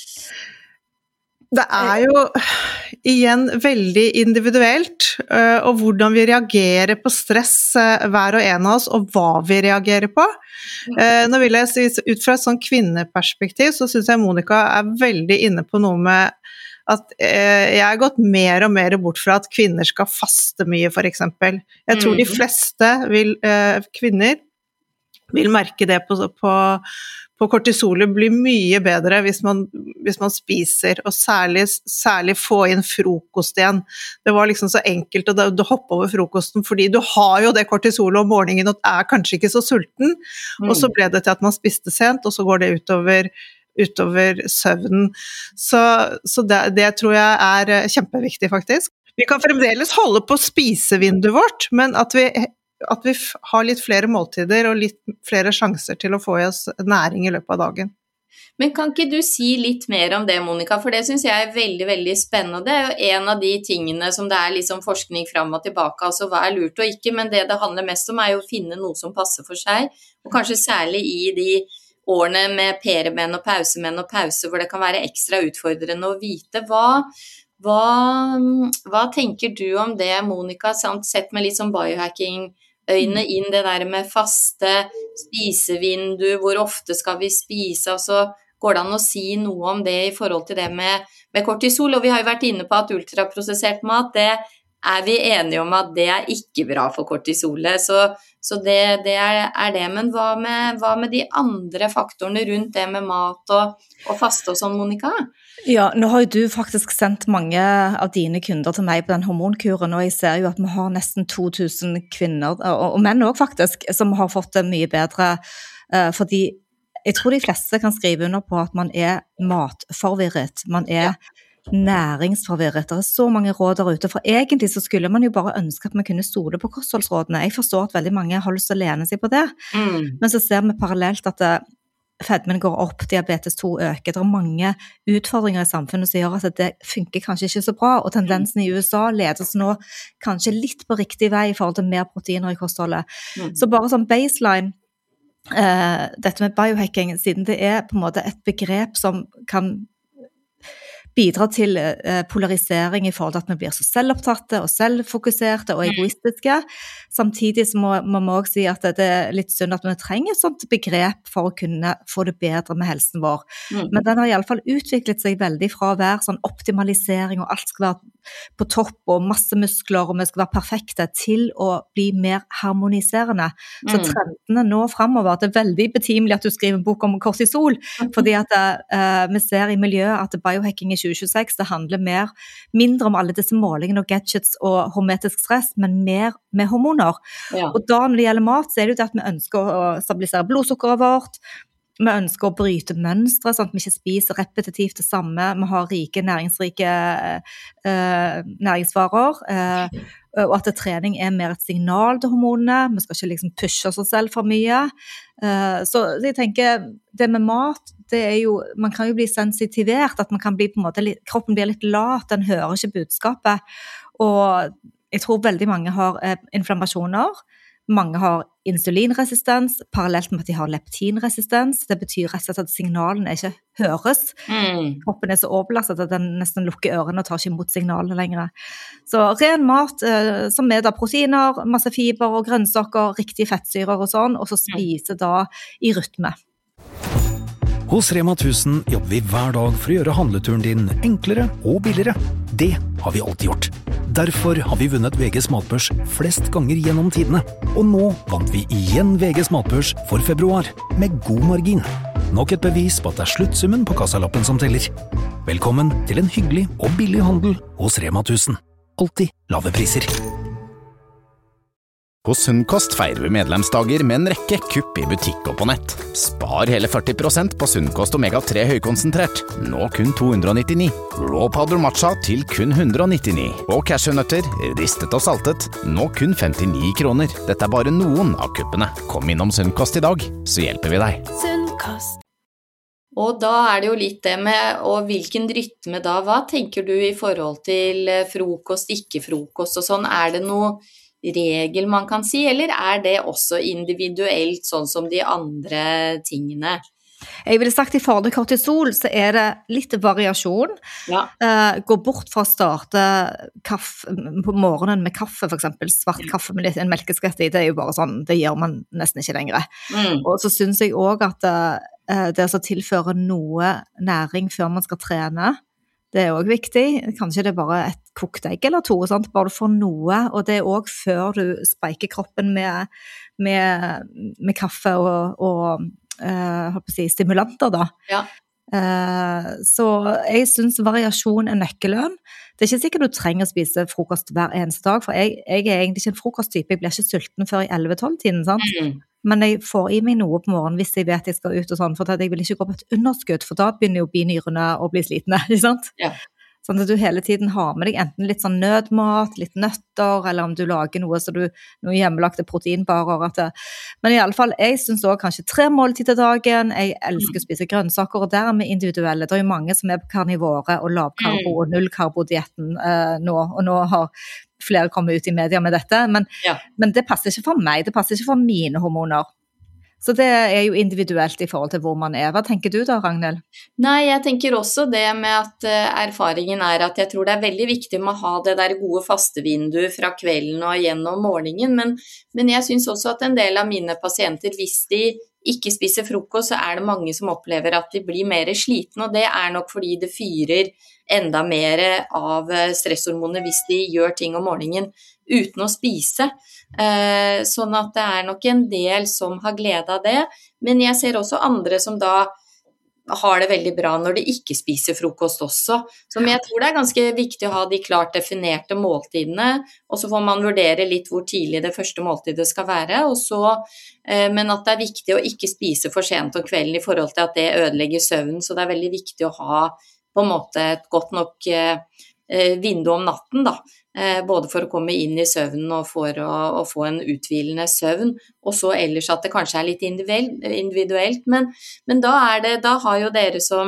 Det er jo igjen veldig individuelt, og hvordan vi reagerer på stress hver og en av oss, og hva vi reagerer på. Nå vil jeg si, ut fra et sånn kvinneperspektiv, så synes jeg Monica er veldig inne på noe med at jeg har gått mer og mer bort fra at kvinner skal faste mye, for eksempel. Jeg tror de fleste vil, kvinner vil merke det på, på på kortisolet blir mye bedre hvis man, hvis man spiser, og særlig, særlig få inn frokost igjen. Det var liksom så enkelt å, å hoppe over frokosten, fordi du har jo det kortisolet om morgenen, og er kanskje ikke så sulten, mm. og så ble det til at man spiste sent, og så går det utover, utover søvnen. Så, så det, det tror jeg er kjempeviktig faktisk. Vi kan fremdeles holde på spisevinduet vårt, men at vi at vi har litt flere måltider og litt flere sjanser til å få i oss næring i løpet av dagen. Men kan ikke du si litt mer om det, Monica? For det synes jeg er veldig, veldig spennende. Det er jo en av de tingene som det er liksom forskning frem og tilbake, altså hva er lurt og ikke, men det det handler mest om er jo å finne noe som passer for seg, og kanskje særlig i de årene med peremenn og pausemenn og pause, hvor det kan være ekstra utfordrende å vite. Hva, hva, hva tenker du om det, Monica, sant? Sett med litt sånn biohacking øyne inn det der med faste spisevindu, hvor ofte skal vi spise, og så går det an å si noe om det i forhold til det med, med kortisol, og vi har jo vært inne på at ultraprosessert mat, det er vi enige om at det er ikke bra for kortisolet, så, så det, det er, er det, men hva med, hva med de andre faktorene rundt det med mat og, og faste og sånn, Monica? Ja, nå har jo du faktisk sendt mange av dine kunder til meg på den hormonkuren, og jeg ser jo at vi har nesten to tusen kvinner, og, og menn også faktisk, som har fått det mye bedre, uh, fordi jeg tror de fleste kan skrive under på at man er matforvirret, man er næringsforvirret, det er så mange råd der ute, for egentlig så skulle man jo bare ønske at man kunne stole på kostholdsrådene. Jeg forstår at veldig mange har lyst til å lene seg på det, mm. men så ser vi parallelt at det fedmen går opp, diabetes to øker, det er mange utfordringer i samfunnet som gjør at det funker kanskje ikke så bra, og tendensen i U S A leder oss nå kanskje litt på riktig vei i forhold til mer proteiner i kostholdet. Mm. Så bare som baseline, uh, dette med biohacking, siden det er på en måte et begrep som kan bidra til uh, polarisering i forhold til at vi blir så selvopptatte og selvfokuserte og egoistiske. Samtidig så må, må man også si at det er litt synd at vi trenger et sånt begrep for å kunne få det bedre med helsen vår. Mm. Men den har i alle fall utviklet seg veldig fra å være sånn optimalisering, og alt skal være på topp, og masse muskler, og vi skal være perfekte, til å bli mer harmoniserende. Mm. Så trendene nå fremover, det er veldig betimelig at du skriver en bok om kortisol, mm. fordi at uh, vi ser i miljøet at biohacking i tjue tjueseks, det handler mer, mindre om alle disse målingene og gadgets og hormetisk stress, men mer med hormoner. Ja. Og da når det gjelder mat, så er det jo det at vi ønsker å stabilisere blodsukkeret vårt, vi ønsker å bryte mønstre, sånn at vi ikke spiser repetitivt det samme, vi har rike, næringsrike uh, næringsvarer, uh, og at trening er mer et signal til hormonene, vi skal ikke liksom pushe oss selv for mye. Uh, så jeg tenker, det med mat, det er jo, man kan jo bli sensitivert, at man kan bli på en måte, kroppen blir litt lat, den hører ikke budskapet, og jeg tror veldig mange har uh, inflammasjoner, mange har insulinresistens, parallelt med at de har leptinresistens. Det betyr rett og slett at signalene ikke høres. Mm. Kroppen er så overbelastet at den nesten lukker ørene og tar ikke imot signalene lenger. Så ren mat, eh, som er da proteiner, masse fiber og grønnsaker, riktige fettsyrer og sånn, og så spise da i rytme. Hos Rema tusen jobber vi hver dag for å gjøre handleturen din enklere og billigere. Det har vi alltid gjort. Derfor har vi vunnet V G's matbørs flest ganger gjennom tidene. Og nå vant vi igjen V G's matbørs for februar, med god margin. Nok et bevis på at det er sluttsummen på kassalappen som teller. Velkommen til en hyggelig og billig handel hos Rema tusen. Alltid lave priser. Hos Sunnkost feirer vi medlemsdager med en rekke kupp i butikk og på nett. Spar hele førti prosent på Sunnkost Omega tre høykonsentrert, nå kun to hundre og nittini. Raw powder matcha til kun hundre og nittini. Og cashewnøtter, ristet og saltet, nå kun femtini kroner. Dette er bare noen av kuppene. Kom innom Sunnkost i dag, så hjelper vi deg. Sunnkost. Og da er det jo litt det med, og hvilken rytme da, hva tenker du i forhold til frokost, ikke frokost og sånn, er det noe regel man kan si, eller er det også individuelt sånn som de andre tingene? Jeg ville sagt i forhold til kortisol så er det litt variasjon. Ja. Uh, gå bort fra å starte kaffe, på morgenen med kaffe for eksempel, svart kaffe med litt en melkeskvett i, det er jo bare sånn, det gjør man nesten ikke lenger. Mm. Og så synes jeg også at uh, det å tilføre noe næring før man skal trene, det er også viktig. Kanskje det er bare et kokt egg eller to, sant? Bare du får noe, og det er også før du speiker kroppen med, med, med kaffe og, og uh, håper å si, stimulanter da. Ja. Uh, så jeg synes variasjon er nøkkelen. Det er ikke sikkert du trenger å spise frokost hver eneste dag, for jeg, jeg er egentlig ikke en frokosttype, jeg blir ikke sulten før i elleve tolv tiden, sant? Mm. Men jeg får i meg noe på morgenen hvis jeg vet jeg skal ut og sånn, for jeg vil ikke gå på et underskudd, for da begynner jo binyrene å bli slitne, ikke sant? Ja. Sånn at du hele tiden har med deg enten litt sånn nødmat, litt nøtter, eller om du lager noe, så du, noe hjemmelagte proteinbarer. At det, men i alle fall, jeg synes også kanskje tre måltid til dagen, jeg elsker å spise grønnsaker, og der er vi individuelle. Det er jo mange som er på karnivore og lavkarbo og nullkarbo-dietten uh, nå, og nå har flere kommet ut i media med dette, men, ja. men det passer ikke for meg, det passer ikke for mine hormoner. Så det er jo individuelt i forhold til hvor man er. Hva tenker du da, Ragnhild? Nei, jeg tenker også det med at uh, erfaringen er at jeg tror det er veldig viktig med å ha det der gode faste vinduet fra kvelden og gjennom morgenen, men, men jeg synes også at en del av mine pasienter, hvis de ikke spiser frokost, så er det mange som opplever at de blir mer slitne, og det er nok fordi det fyrer enda mer av stresshormoner hvis de gjør ting om morgenen uten å spise. Eh, sånn at det er nok en del som har glede av det, men jeg ser også andre som da har det veldig bra når de ikke spiser frokost også. Så jeg tror det er ganske viktig å ha de klart definerte måltidene, og så får man vurdere litt hvor tidlig det første måltidet skal være, og så, eh, men at det er viktig å ikke spise for sent om kvelden i forhold til at det ødelegger søvnen, så det er veldig viktig å ha på en måte et godt nok eh, vindu om natten da, eh, både for å komme inn i søvnen og for å, å få en uthvilende søvn, og så ellers at det kanskje er litt individuelt, men, men da er det, da har jo dere som,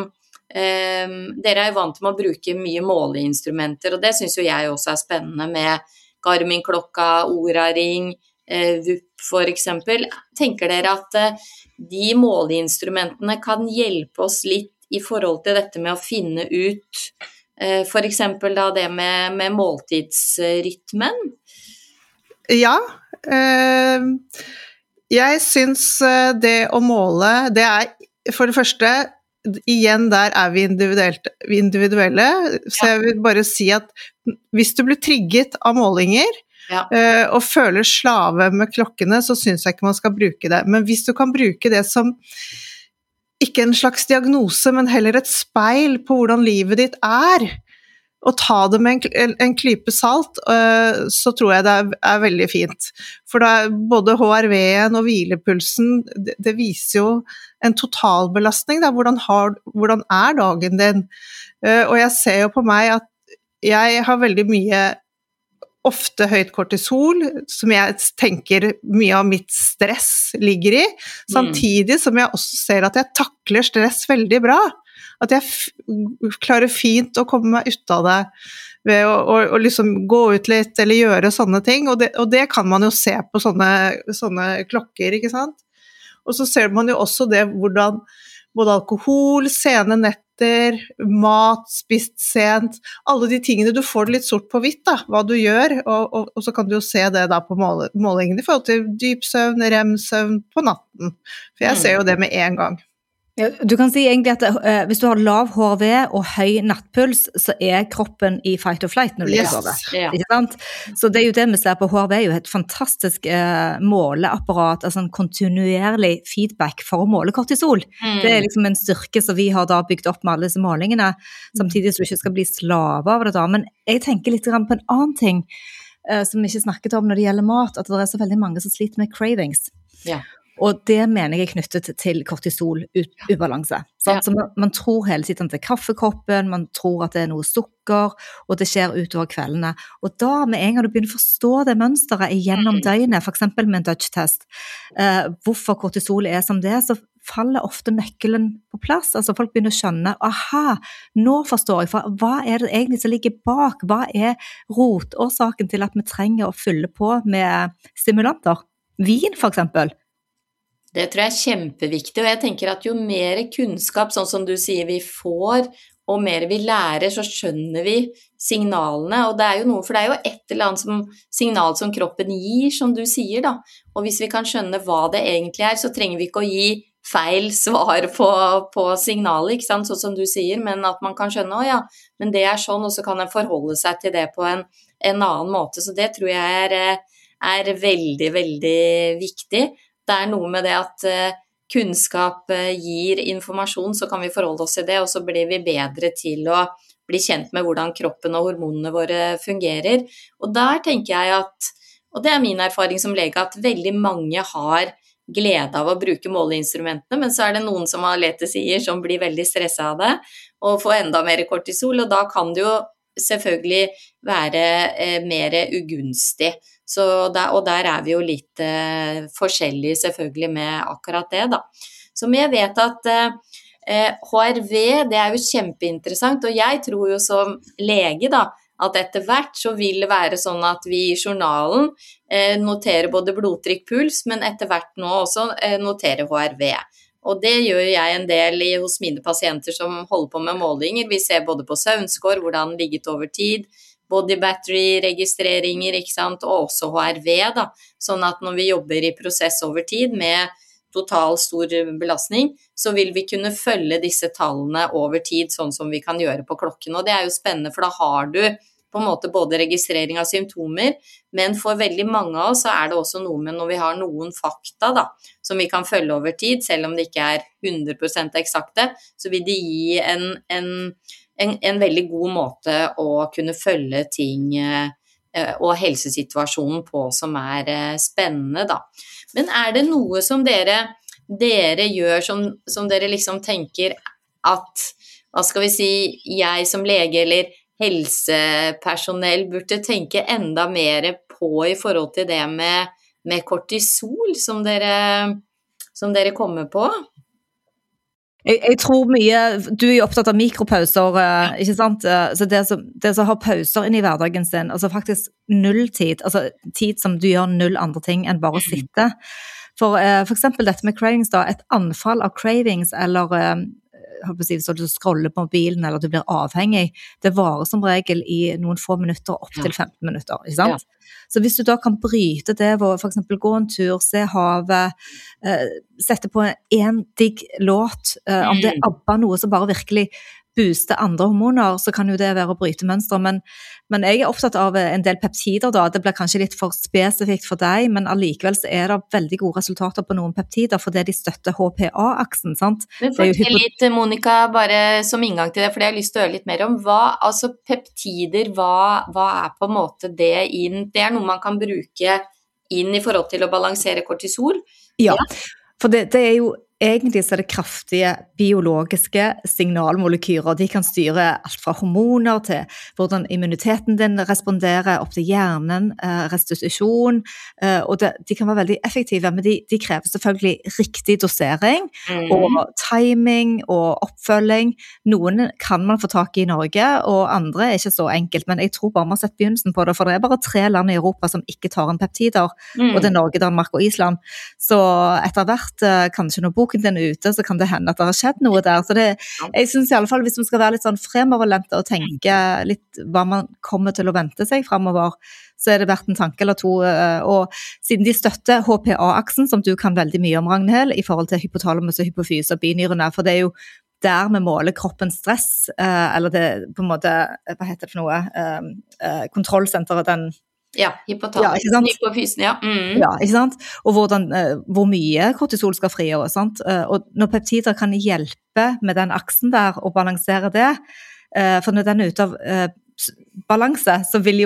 eh, dere er jo vant til å bruke mye måleinstrumenter, og det synes jo jeg også er spennende med Garmin-klokka, Oura-ring, eh, V U P for eksempel. Tenker dere at eh, de måleinstrumentene kan hjelpe oss litt i forhold til dette med å finne ut eh, for eksempel da det med, med måltidsrytmen? Ja, eh, jeg synes det å måle, det er for det første, igjen der er vi individuelle, så jeg vil bare si at hvis du blir trigget av målinger, ja. eh, og føler slave med klokkene, så synes jeg ikke man skal bruke det. Men hvis du kan bruke det som ikke en slags diagnose, men heller et speil på hvordan livet ditt er, og ta det med en, en klype salt, uh, så tror jeg det er, er veldig fint. For da, både H R V-en og hvilepulsen, det, det viser jo en totalbelastning, da, hvordan, har, hvordan er dagen din? Uh, og jeg ser jo på meg at jeg har veldig mye ofte høyt kortisol, som jeg tenker mye av mitt stress ligger i, samtidig som jeg også ser at jeg takler stress veldig bra. At jeg f- klarer fint å komme meg ut av det ved å, å, å liksom gå ut litt eller gjøre sånne ting, og det, og det kan man jo se på sånne, sånne klokker, ikke sant? Og så ser man jo også det hvordan både alkohol, sene netter, mat, spist sent, alle de tingene du får litt sort på hvitt da, hva du gjør, og, og, og så kan du jo se det da på mål, målingen i forhold til dypsøvn, rem-søvn på natten, for jeg ser jo det med en gang. Ja, du kan si egentlig at uh, hvis du har lav H R V og høy nattpuls, så er kroppen i fight or flight når du ligger på det. Ja. Ikke sant? Så det er jo det vi ser på. H R V er jo et fantastisk uh, måleapparat, altså en kontinuerlig feedback for å måle kortisol. Mm. Det er liksom en styrke som vi har da bygd opp med alle disse målingene, samtidig som du ikke skal bli slave av det da. Men jeg tenker litt på en annen ting. eh, som vi ikke snakket om når det gjelder mat, at det er så veldig mange som sliter med cravings. Ja. Og det mener jeg er knyttet til kortisol-ubalanse. Ja. Så man, man tror hele tiden til kaffekoppen, man tror at det er noe sukker, og det skjer utover kveldene. Og da, med en gang du begynner å forstå det mønsteret gjennom døgnet, for eksempel med en Dutch-test, eh, hvorfor kortisol er som det, så faller ofte nøkkelen på plass. Altså folk begynner å skjønne, aha, nå forstår jeg, for hva er det egentlig som ligger bak? Hva er rotårsaken til at vi trenger å fylle på med stimulanter? Vin, for eksempel. Det tror jeg er kjempeviktig, og jeg tenker at jo mer kunnskap, sånn som du sier, vi får, og mer vi lærer, så skjønner vi signalene, og det er jo noe, for det er jo et eller annet som, signal som kroppen gir, som du sier da, og hvis vi kan skjønne hva det egentlig er, så trenger vi ikke å gi feil svar på, på signalet, ikke sant, sånn som du sier, men at man kan skjønne, å ja, men det er sånn, og så kan en forholde seg til det på en, en annen måte, så det tror jeg er, er veldig, veldig viktig. Det er noe med det at uh, kunnskap uh, gir informasjon, så kan vi forholde oss til det, og så blir vi bedre til å bli kjent med hvordan kroppen og hormonene våre fungerer. Og der tenker jeg at, og det er min erfaring som lege, at veldig mange har glede av å bruke måleinstrumentene, men så er det noen som Alete sier, som blir veldig stresset av det, og får enda mer kortisol, og da kan det jo selvfølgelig være eh, mer ugunstig. Så der, og der er vi jo litt eh, forskjellige selvfølgelig med akkurat det da. Så jeg vet at eh, H R V, det er jo kjempeinteressant, og jeg tror jo som lege da, at etter hvert så vil det være sånn at vi i journalen eh, noterer både blodtrykk, puls, men etter hvert nå også eh, noterer H R V. Og det gjør jeg en del i, hos mine pasienter som holder på med målinger. Vi ser både på søvnskår, hvordan den ligget over tid, body battery registreringer, ikke sant, og også H R V da, sånn at når vi jobber i prosess over tid med total stor belastning, så vil vi kunne følge disse tallene over tid, sånn som vi kan gjøre på klokken, og det er jo spennende, for da har du på en måte både registrering av symptomer, men for veldig mange av oss så er det også noe med når vi har noen fakta da, som vi kan følge over tid, selv om det ikke er hundre prosent eksakte, så vil det gi en, en, en, en veldig god måte å kunne følge ting eh, og helsesituasjonen på som er eh, spennende da. Men er det noe som dere, dere gjør som, som dere liksom tenker at, hva skal vi si, jeg som lege eller helsepersonell burde tenke enda mer på i forhold til det med, med kortisol som dere, som dere kommer på? Jeg, jeg tror mye, du er jo opptatt av mikropauser, ikke sant? Så det som, det som har pauser inn i hverdagen sin, altså faktisk null tid, altså tid som du gjør null andre ting enn bare å sitte. For, for eksempel dette med cravings da, et anfall av cravings eller så du scroller på mobilen eller du blir avhengig, det varer som regel i noen få minutter opp til femten minutter, ikke sant? Ja. Så hvis du da kan bryte det ved for eksempel gå en tur, se havet, eh, sette på en digg låt, eh, om det er ABBA noe som bare virkelig booster andre hormoner, så kan jo det være å bryte mønster, men, men jeg er opptatt av en del peptider da, det blir kanskje litt for spesifikt for deg, men allikevel så er det veldig gode resultater på noen peptider, fordi de støtter H P A-aksen, sant? Men fortell litt, Monica, bare som inngang til det, for det har jeg lyst til å høre litt mer om, hva, altså peptider, hva, hva er på en måte det inn, det er noe man kan bruke inn i forhold til å balansere kortisol? Ja, ja. For det, det er jo egentlig så er det kraftige biologiske signalmolekyler. De kan styre alt fra hormoner til hvordan immuniteten din responderer, opp til hjernen, eh, restitusjon, eh, og det, de kan være veldig effektive, men de, de krever selvfølgelig riktig dosering, mm. og timing og oppfølging. Noen kan man få tak i i Norge, og andre er ikke så enkelt, men jeg tror bare man har sett begynnelsen på det, for det er bare tre land i Europa som ikke tar en peptider, mm. og det er Norge, Danmark og Island. Så etter hvert, eh, kanskje når boken den er ute, så kan det hende at det har skjedd noe der. Så det, jeg synes i alle fall, hvis man skal være litt sånn fremoverlente og tenke litt hva man kommer til å vente seg fremover, så er det verdt en tanke eller to. Og siden de støtter H P A-aksen, som du kan veldig mye om, Ragnhild, i forhold til hypotalamus og hypofyse og binyrene, for det er jo der vi måler kroppens stress, eller det på en måte, hva heter det for noe, kontrollsenteret, den Ja, hypotalamus, ja, hypofysen, ja. Mm. Ja, ikke sant? Og hvordan, uh, hvor mye kortisol skal frigjøre, sant? Uh, og når peptider kan hjelpe med den aksen der, og balansere det, uh, for når den er ute av uh, balanse, så vil jo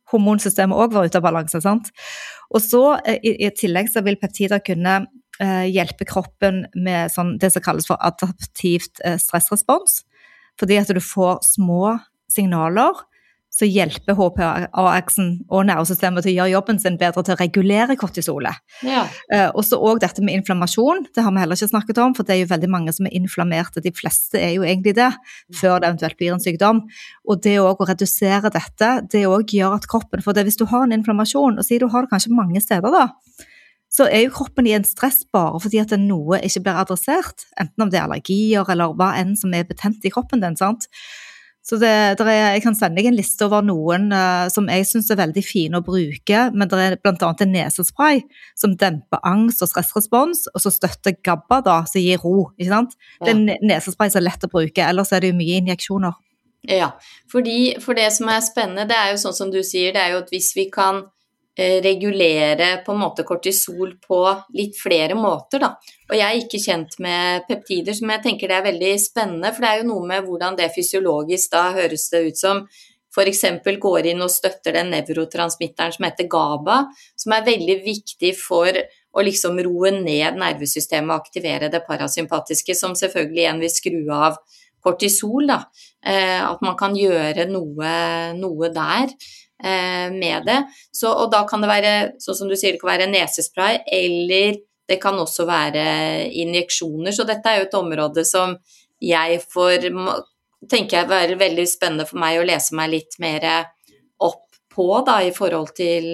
hormonsystemet også være ute av balanse, sant? Og så i, i tillegg så vil peptider kunne eh, hjelpe kroppen med sånn, det som kalles for adaptivt eh, stressrespons, fordi at du får små signaler så hjelper H P A-aksen og nervesystemet til å gjøre jobben sin bedre til å regulere kortisolet. Ja. Uh, og så også dette med inflammasjon, det har vi heller ikke snakket om, for det er jo veldig mange som er inflammerte, de fleste er jo egentlig det, før det eventuelt blir en sykdom. Og det også å redusere dette, det også gjør at kroppen, for det, hvis du har en inflammasjon, og sier du har det kanskje mange steder da, så er jo kroppen i en stress bare fordi at noe ikke blir adressert, enten om det er allergier eller hva enn som er betent i kroppen den, sant? Så det, det er, jeg kan sende deg en liste over noen uh, som jeg synes er veldig fine å bruke, men det er blant annet en nesespray som demper angst og stressrespons, og så støtter GABA da, som gir ro, ikke sant? Ja. Det er en nesespray som er lett å bruke, ellers er det jo mye injeksjoner. Ja, fordi, for det som er spennende, det er jo sånn som du sier, det er jo at hvis vi kan eh, regulere på en måte kortisol på litt flere måter da, og jeg er ikke kjent med peptider, som jeg tenker det er veldig spennende, for det er jo noe med hvordan det fysiologisk da høres det ut som, for eksempel går inn og støtter den neurotransmitteren som heter GABA, som er veldig viktig for å liksom roe ned nervesystemet og aktivere det parasympatiske, som selvfølgelig igjen vil skru av kortisol da, eh, at man kan gjøre noe, noe der eh, med det, så, og da kan det være, sånn som du sier, det kan være nesespray, eller det kan også være injeksjoner, så dette er jo et område som jeg får, tenker jeg være veldig spennende for meg å lese meg litt mer opp på da, i forhold til,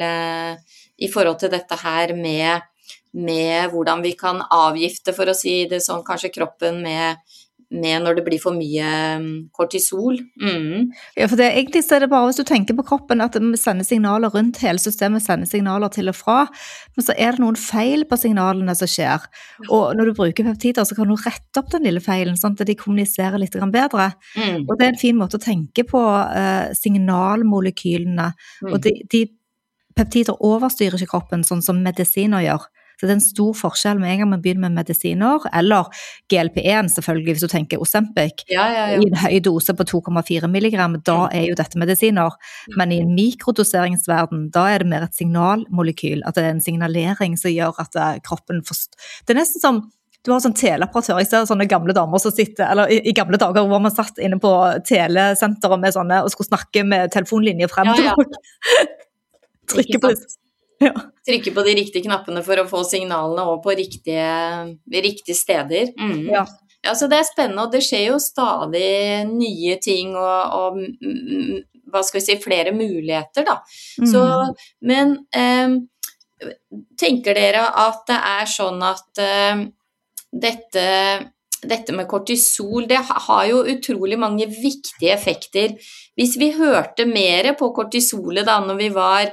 i forhold til dette her med, med hvordan vi kan avgifte, for å si det sånn, kanskje kroppen med, med når det blir for mye kortisol. Mm. Ja, for det, egentlig så er det bare hvis du tenker på kroppen at vi sender signaler rundt, hele systemet sender signaler til og fra, men så er det noen feil på signalene som skjer. Og når du bruker peptider så kan du rette opp den lille feilen, sånn at de kommuniserer litt bedre. Mm. Og det er en fin måte å tenke på uh, signalmolekylene, mm. og de, de peptider overstyrer ikke kroppen sånn som medisiner gjør. Så det er en stor forskjell med en gang man begynner med medisiner, eller G L P en selvfølgelig, hvis du tenker Ozempic, ja, ja, ja. I en høy dose på to komma fire milligram, da er jo dette medisiner. Men i en mikrodoseringsverden, da er det mer et signalmolekyl, at det er en signalering som gjør at kroppen forst... Det er nesten som, du har sånn teleoperatør, jeg ser sånne gamle damer som sitter, eller i, i gamle dager hvor man satt inne på telesenteret med sånne, og skulle snakke med telefonlinjer frem til folk. Ja, ja. Trykke på det. Ja. Trykke på de riktige knappene for å få signalene over på riktige, riktige steder. Mm. Ja. Ja, så det er spennende, og det skjer jo stadig nye ting, og, og hva skal vi si, flere muligheter da. Mm. Så, men eh, tenker dere at det er sånn at eh, dette, dette med kortisol, det har jo utrolig mange viktige effekter. Hvis vi hørte mer på kortisolet da, når vi var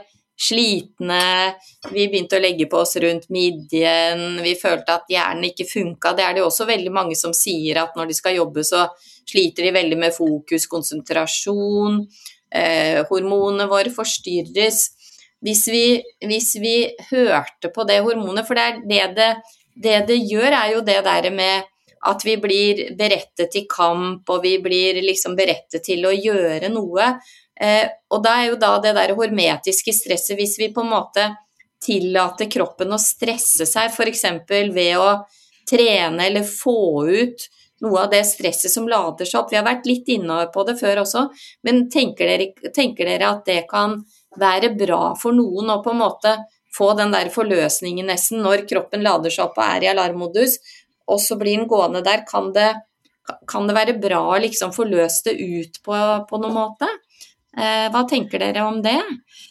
slitne, vi begynte å legge på oss rundt midjen, vi følte at hjernen ikke funket, det er det også veldig mange som sier at når de skal jobbe så sliter de veldig med fokus, konsentrasjon, eh, hormonene våre forstyrres. Hvis vi, hvis vi hørte på det hormonet, for det er det det, det det gjør er jo det der med at vi blir berettet til kamp, og vi blir liksom berettet til å gjøre noe. Eh, og da er jo da det der hormetiske stresset, hvis vi på en måte tillater kroppen å stresse seg, for eksempel ved å trene eller få ut noe av det stresset som lader seg opp. Vi har vært litt inne på det før også, men tenker dere, tenker dere at det kan være bra for noen å på en måte få den der forløsningen nesten når kroppen lader seg opp og er i alarmmodus, og så blir den gående der, kan det, kan det være bra å liksom få løst det ut på, på noen måte? Eh, hva tenker dere om det?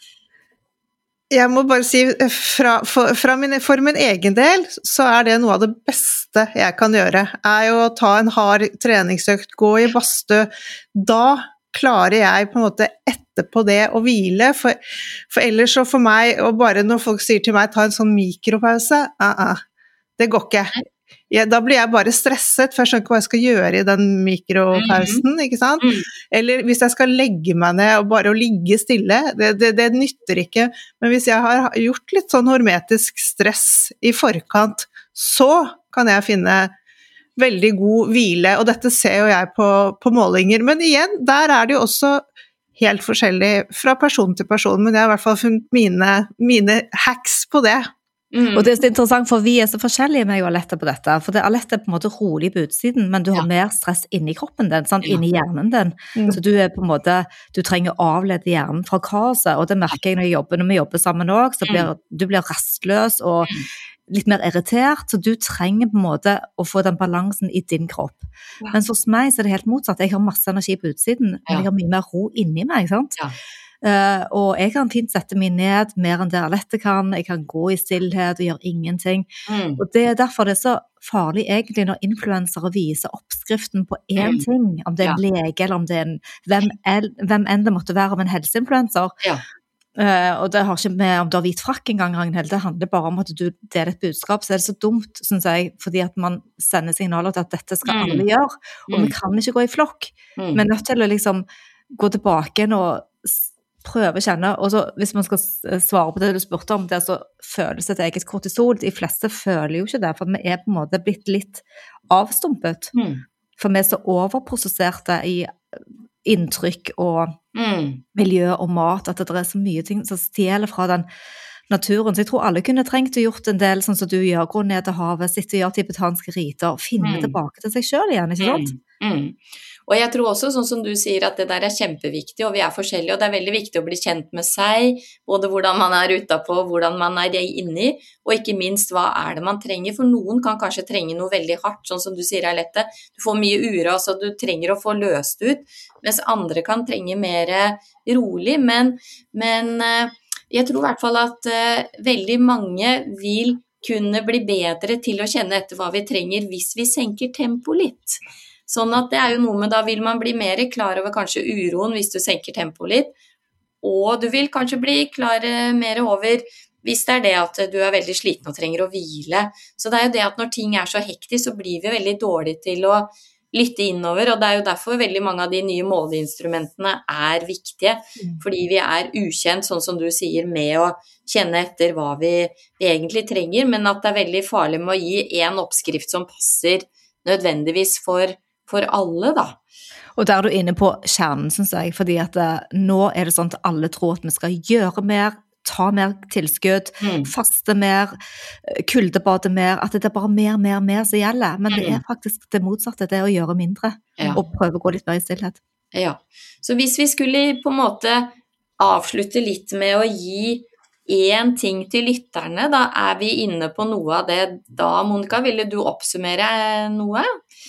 Jeg må bare si, fra, for, fra min, for min egen del, så er det noe av det beste jeg kan gjøre, er jo å ta en hard treningsøkt, gå i badstue. Da klarer jeg på en måte etterpå det å hvile, for, for ellers så for meg, og bare når folk sier til meg, ta en sånn mikropause, uh -uh, det går ikke. Ja, da blir jeg bare stresset, for jeg skjønner ikke hva jeg skal gjøre i den mikropausen, ikke sant? Eller hvis jeg skal legge meg ned og bare å ligge stille, det, det, det nytter ikke. Men hvis jeg har gjort litt sånn hormetisk stress i forkant, så kan jeg finne veldig god hvile, og dette ser jo jeg på, på målinger. Men igjen, der er det jo også helt forskjellig fra person til person, men jeg har i hvert fall funnet mine, mine hacks på det. Mm. Og det er så interessant, for vi er så forskjellige med Alette på dette, for det, Alette er på en måte rolig på utsiden, men du har ja. mer stress inni kroppen din, sant? Ja. Inni hjernen din, mm. så du er på en måte, du trenger å avlede hjernen fra kaoset, og det merker jeg når, jeg jobber, når vi jobber sammen også, så blir, du blir rastløs og litt mer irritert, så du trenger på en måte å få den balansen i din kropp. Ja. Men hos meg så er det helt motsatt, jeg har masse energi på utsiden, ja. men jeg har mye mer ro inni meg, sant? Ja. Uh, og jeg kan fint sette meg ned mer enn det Alette kan, jeg kan gå i stillhet og gjøre ingenting, mm. og det er derfor det er så farlig egentlig når influensere viser oppskriften på en mm. ting, om det er en ja. lege eller om det er en, hvem, el, hvem enn det måtte være om en helseinfluencer, ja. uh, og det har ikke med om du har hvit frakk en gang, Ragnhild, det handler bare om at du deler et budskap, så er det så dumt, synes jeg, fordi at man sender signaler til at dette skal mm. alle gjøre, og mm. vi kan ikke gå i flokk, mm. men nødt til å liksom gå tilbake og prøve å kjenne, og så hvis man skal svare på det du spurte om, det er så følelse til eget kortisol, de fleste føler jo ikke det, for vi er på en måte blitt litt avstumpet, mm. for vi er så overprosesserte i inntrykk og mm. miljø og mat, at det er så mye ting som stjeler fra den naturen, så jeg tror alle kunne trengt å gjort en del sånn som du gjør, gå ned til havet, sitte og gjøre tibetanske riter, finne mm. tilbake til seg selv igjen, ikke sant? Mm. Mm. Og jeg tror også, sånn som du sier, at det der er kjempeviktig, og vi er forskjellige, og det er veldig viktig å bli kjent med seg, både hvordan man er utenpå, hvordan man er inni, og ikke minst hva er det man trenger, for noen kan kanskje trenge noe veldig hardt, sånn som du sier, Alette, du får mye uro, så du trenger å få løst ut, mens andre kan trenge mer rolig, men, men jeg tror i hvert fall at uh, veldig mange vil kunne bli bedre til å kjenne etter hva vi trenger hvis vi senker tempo litt. Sånn at det er jo noe med, da vil man bli mer klar over kanskje uroen hvis du senker tempo litt, og du vil kanskje bli klar mer over hvis det er det at du er veldig sliten og trenger å hvile. Så det er jo det at når ting er så hektisk, så blir vi veldig dårlige til å lytte innover, og det er jo derfor veldig mange av de nye måleinstrumentene er viktige, fordi vi er ukjent, sånn som du sier, med å kjenne etter hva vi, vi egentlig trenger, men at det er veldig farlig med å gi en oppskrift som passer nødvendigvis for for alle da. Og der er du inne på kjernen, synes jeg, fordi at uh, nå er det sånn at alle tror at vi skal gjøre mer, ta mer tilskudd, mm. faste mer, kuldebade mer, at det er bare mer, mer, mer som gjelder, men det er faktisk det motsatte, det er å gjøre mindre, ja. og prøve å gå litt mer i stillhet. Ja, så hvis vi skulle på en måte avslutte litt med å gi en ting til lytterne, da er vi inne på noe av det. Da, Monica, ville du oppsummere noe?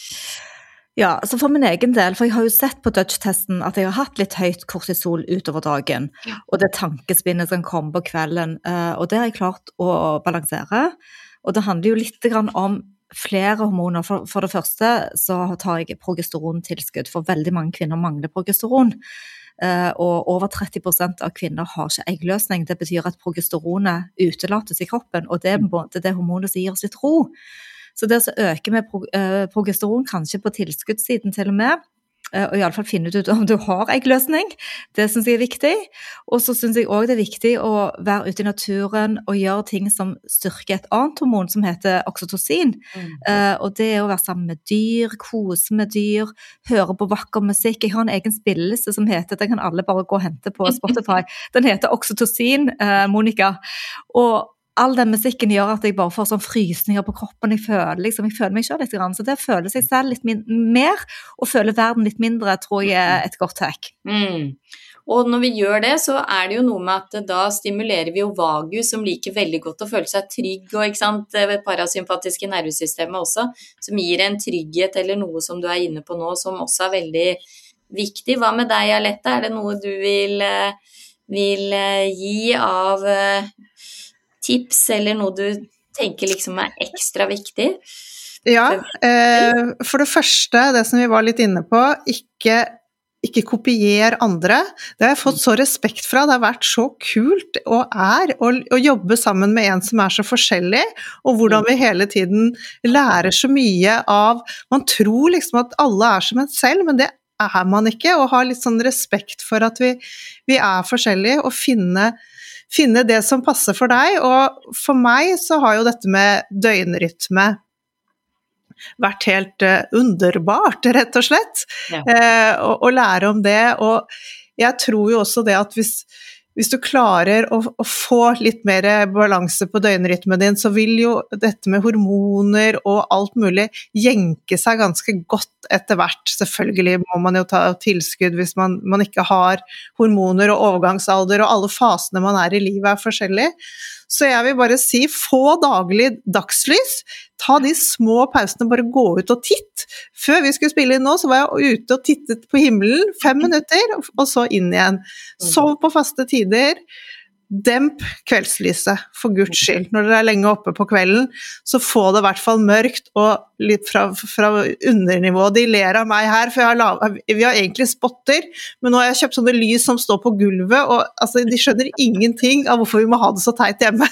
Ja, så for min egen del, for jeg har jo sett på Dutch-testen at jeg har hatt litt høyt kortisol utover dagen, ja. og det tankespinnet som kommer på kvelden, og det har jeg klart å balansere, og det handler jo litt om flere hormoner. For, for det første så tar jeg progesterontilskudd, for veldig mange kvinner mangler progesteron, og over tretti prosent av kvinner har ikke eggløsning. Det betyr at progesteronet utelates i kroppen, og det er det hormonet som gir oss litt ro. Så det å øke med progesteron, kanskje på tilskuddssiden til og med, og i alle fall finne ut om du har eggløsning, det synes jeg er viktig. Og så synes jeg også det er viktig å være ute i naturen og gjøre ting som styrker et annet hormon som heter oksytocin. Mm. Uh, og det er å være sammen med dyr, kose med dyr, høre på vakker musikk. Jeg har en egen spilleliste som heter, den kan alle bare gå og hente på Spotify. Den heter Oksytocin, uh, Monica. Og all den musikken gjør at jeg bare får sånn frysninger på kroppen, jeg føler, liksom, jeg føler meg selv litt grann, så det føler seg selv litt min- mer, og føler verden litt mindre, tror jeg er et godt hack. Mm. Og når vi gjør det, så er det jo noe med at da stimulerer vi jo vagus, som liker veldig godt å føle seg trygg, og ikke sant, parasympatiske nervesystemet også, som gir en trygghet eller noe som du er inne på nå, som også er veldig viktig. Hva med deg, Alette? Er det noe du vil, vil gi av tips, eller noe du tenker liksom er ekstra viktig? Ja, eh, for det første, det som vi var litt inne på, ikke, ikke kopier andre. Det har jeg fått så respekt fra, det har vært så kult og er å, å jobbe sammen med en som er så forskjellig, og hvordan vi hele tiden lærer så mye av, man tror liksom at alle er som en selv, men det er man ikke, og har litt sånn respekt for at vi, vi er forskjellige, og finne finne det som passer for deg, og for meg så har jo dette med døgnrytme vært helt uh, underbart, rett og slett, ja. uh, å, å lære om det, og jeg tror jo også det at hvis Hvis du klarer å, å få litt mer balanse på døgnrytmen din, så vil jo dette med hormoner og alt mulig jenke seg ganske godt etter hvert. Selvfølgelig må man jo ta tilskudd hvis man, man ikke har hormoner og overgangsalder, og alle fasene man er i livet er forskjellige. Så jeg vil bare si, få daglig dagslys, ta de små pausene, bare gå ut og titt. Før vi skulle spille inn nå, så var jeg ute og tittet på himmelen, fem minutter, og så inn igjen. Sov på faste tider, demp kveldslyset, for Guds skyld. Når dere er lenge oppe på kvelden, så få det i hvert fall mørkt, og litt fra, fra undernivå. De ler av meg her, for jeg har lav, vi har egentlig spotter, men nå har jeg kjøpt sånne lys som står på gulvet, og altså, de skjønner ingenting av hvorfor vi må ha det så teit hjemme.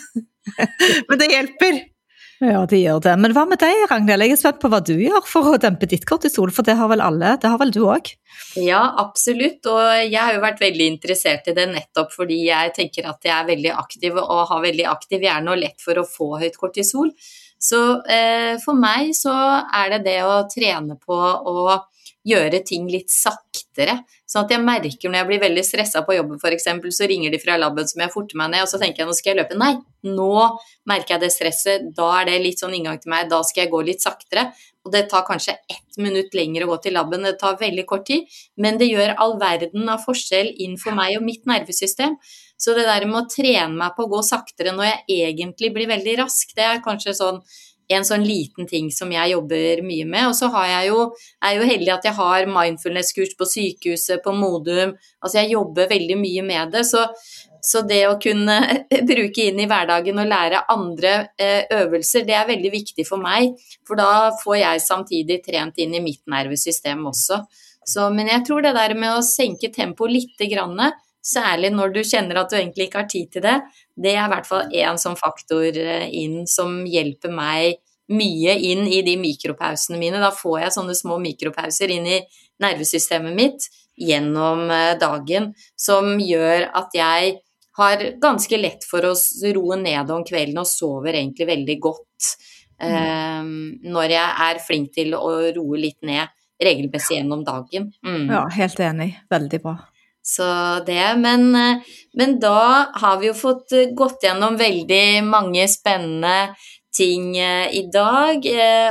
Men det hjelper. Ja, det gjør det. Men hva med deg, Ragnhild? Jeg er spent på hva du gjør for å dempe ditt kortisol, for det har vel alle, det har vel du også? Ja, absolutt, og jeg har jo vært veldig interessert i det nettopp fordi jeg tenker at jeg er veldig aktiv og har veldig aktiv hjerne og lett for å få høyt kortisol. Så eh, for meg så er det det å trene på å gjøre ting litt saktere, sånn at jeg merker når jeg blir veldig stresset på jobben for eksempel, så ringer de fra labben som jeg forter meg ned, og så tenker jeg, nå skal jeg løpe. Nei, nå merker jeg det stresset, da er det litt sånn inngang til meg, da skal jeg gå litt saktere, og det tar kanskje ett minutt lenger å gå til labben, det tar veldig kort tid, men det gjør all verden av forskjell inn for meg og mitt nervesystem. Så det der med å trene meg på å gå saktere når jeg egentlig blir veldig rask, det er kanskje sånn en sånn liten ting som jeg jobber mye med, og så har jeg jo, er jo heldig at jeg har mindfulness-kurs på sykehuset, på Modum, altså jeg jobber veldig mye med det, så, så det å kunne bruke inn i hverdagen og lære andre eh, øvelser, det er veldig viktig for meg, for da får jeg samtidig trent inn i mitt nervesystem også. Så, men jeg tror det der med å senke tempo litt grann, særlig når du kjenner at du egentlig ikke har tid til det, det er i hvert fall en sånn faktor inn som hjelper meg mye inn i de mikropausene mine. Da får jeg sånne små mikropauser inn i nervesystemet mitt gjennom dagen, som gjør at jeg har ganske lett for å roe ned om kvelden og sover egentlig veldig godt mm. når jeg er flink til å roe litt ned regelmessig gjennom dagen. Mm. Ja, helt enig. Veldig bra. Så det, men, men da har vi jo fått gått gjennom veldig mange spennende ting i dag,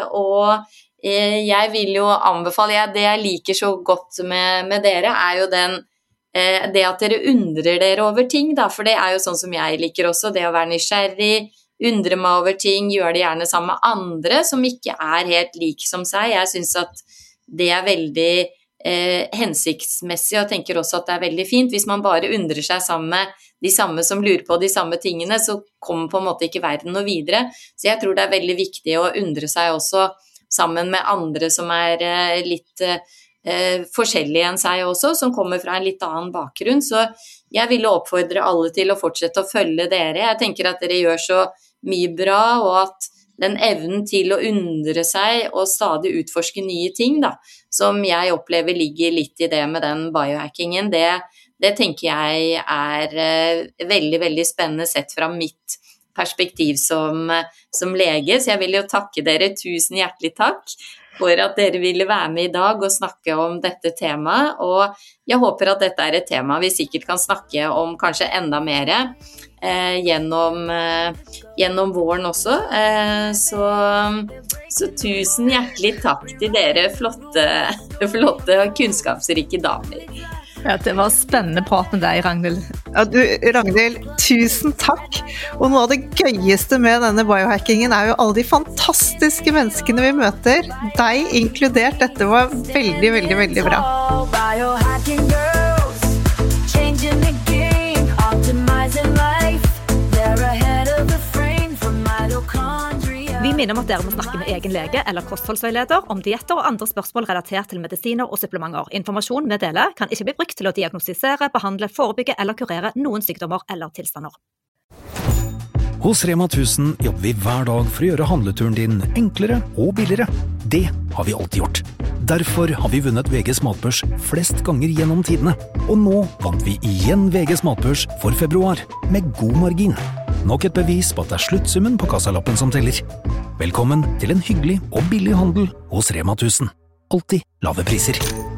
og jeg vil jo anbefale, det jeg liker så godt med, med dere er jo den, det at dere undrer dere over ting da, for det er jo sånn som jeg liker også, det å være nysgjerrig, undre meg over ting, gjøre det gjerne sammen med andre som ikke er helt like som seg. Jeg synes at det er veldig Eh, hensiktsmessig, og tenker også at det er veldig fint hvis man bare undrer seg sammen med de samme som lurer på de samme tingene, så kommer på en måte ikke verden noe videre, så jeg tror det er veldig viktig å undre seg også sammen med andre som er eh, litt eh, forskjellige enn seg også, som kommer fra en litt annen bakgrunn, så jeg vil oppfordre alle til å fortsette å følge dere. Jeg tenker at dere gjør så mye bra, og at den evnen til å undre seg og stadig utforske nye ting da, som jeg opplever ligger litt i det med den biohackingen, det, det tenker jeg er uh, veldig, veldig spennende sett fra mitt perspektiv som, som lege, så jeg vil jo takke dere, tusen hjertelig takk for at dere ville være med i dag og snakke om dette temaet, og jeg håper at dette er et tema vi sikkert kan snakke om kanskje enda mer eh, gjennom, eh, gjennom våren også, eh, så, så tusen hjertelig takk til dere flotte, flotte og kunnskapsrike damer. Ja, det var spennende prat med deg, Ragnhild. Ja, du, Ragnhild, tusen takk. Og noe av det gøyeste med denne biohackingen er jo alle de fantastiske menneskene vi møter. Deg inkludert. Dette var veldig, veldig, veldig bra. Biohacking girls, changing the game, optimizing life. They're ahead of the frame from mitochondria. Vi minner om at dere må snakke med egen lege eller kostholdsveileder om dietter og andre spørsmål relatert til medisiner og supplementer. Informasjon vi deler kan ikke bli brukt til å diagnostisere, behandle, forebygge eller kurere noen sykdommer eller tilstander. Hos Rema tusen jobber vi hver dag for å gjøre handleturen din enklere og billigere. Det har vi alltid gjort. Derfor har vi vunnet V G's matbørs flest ganger gjennom tidene. Og nå vant vi igjen V G's matbørs for februar, med god margin. Nok et bevis på at det er sluttsummen på kassalappen som teller. Velkommen til en hyggelig og billig handel hos Rema tusen. Alltid lave priser.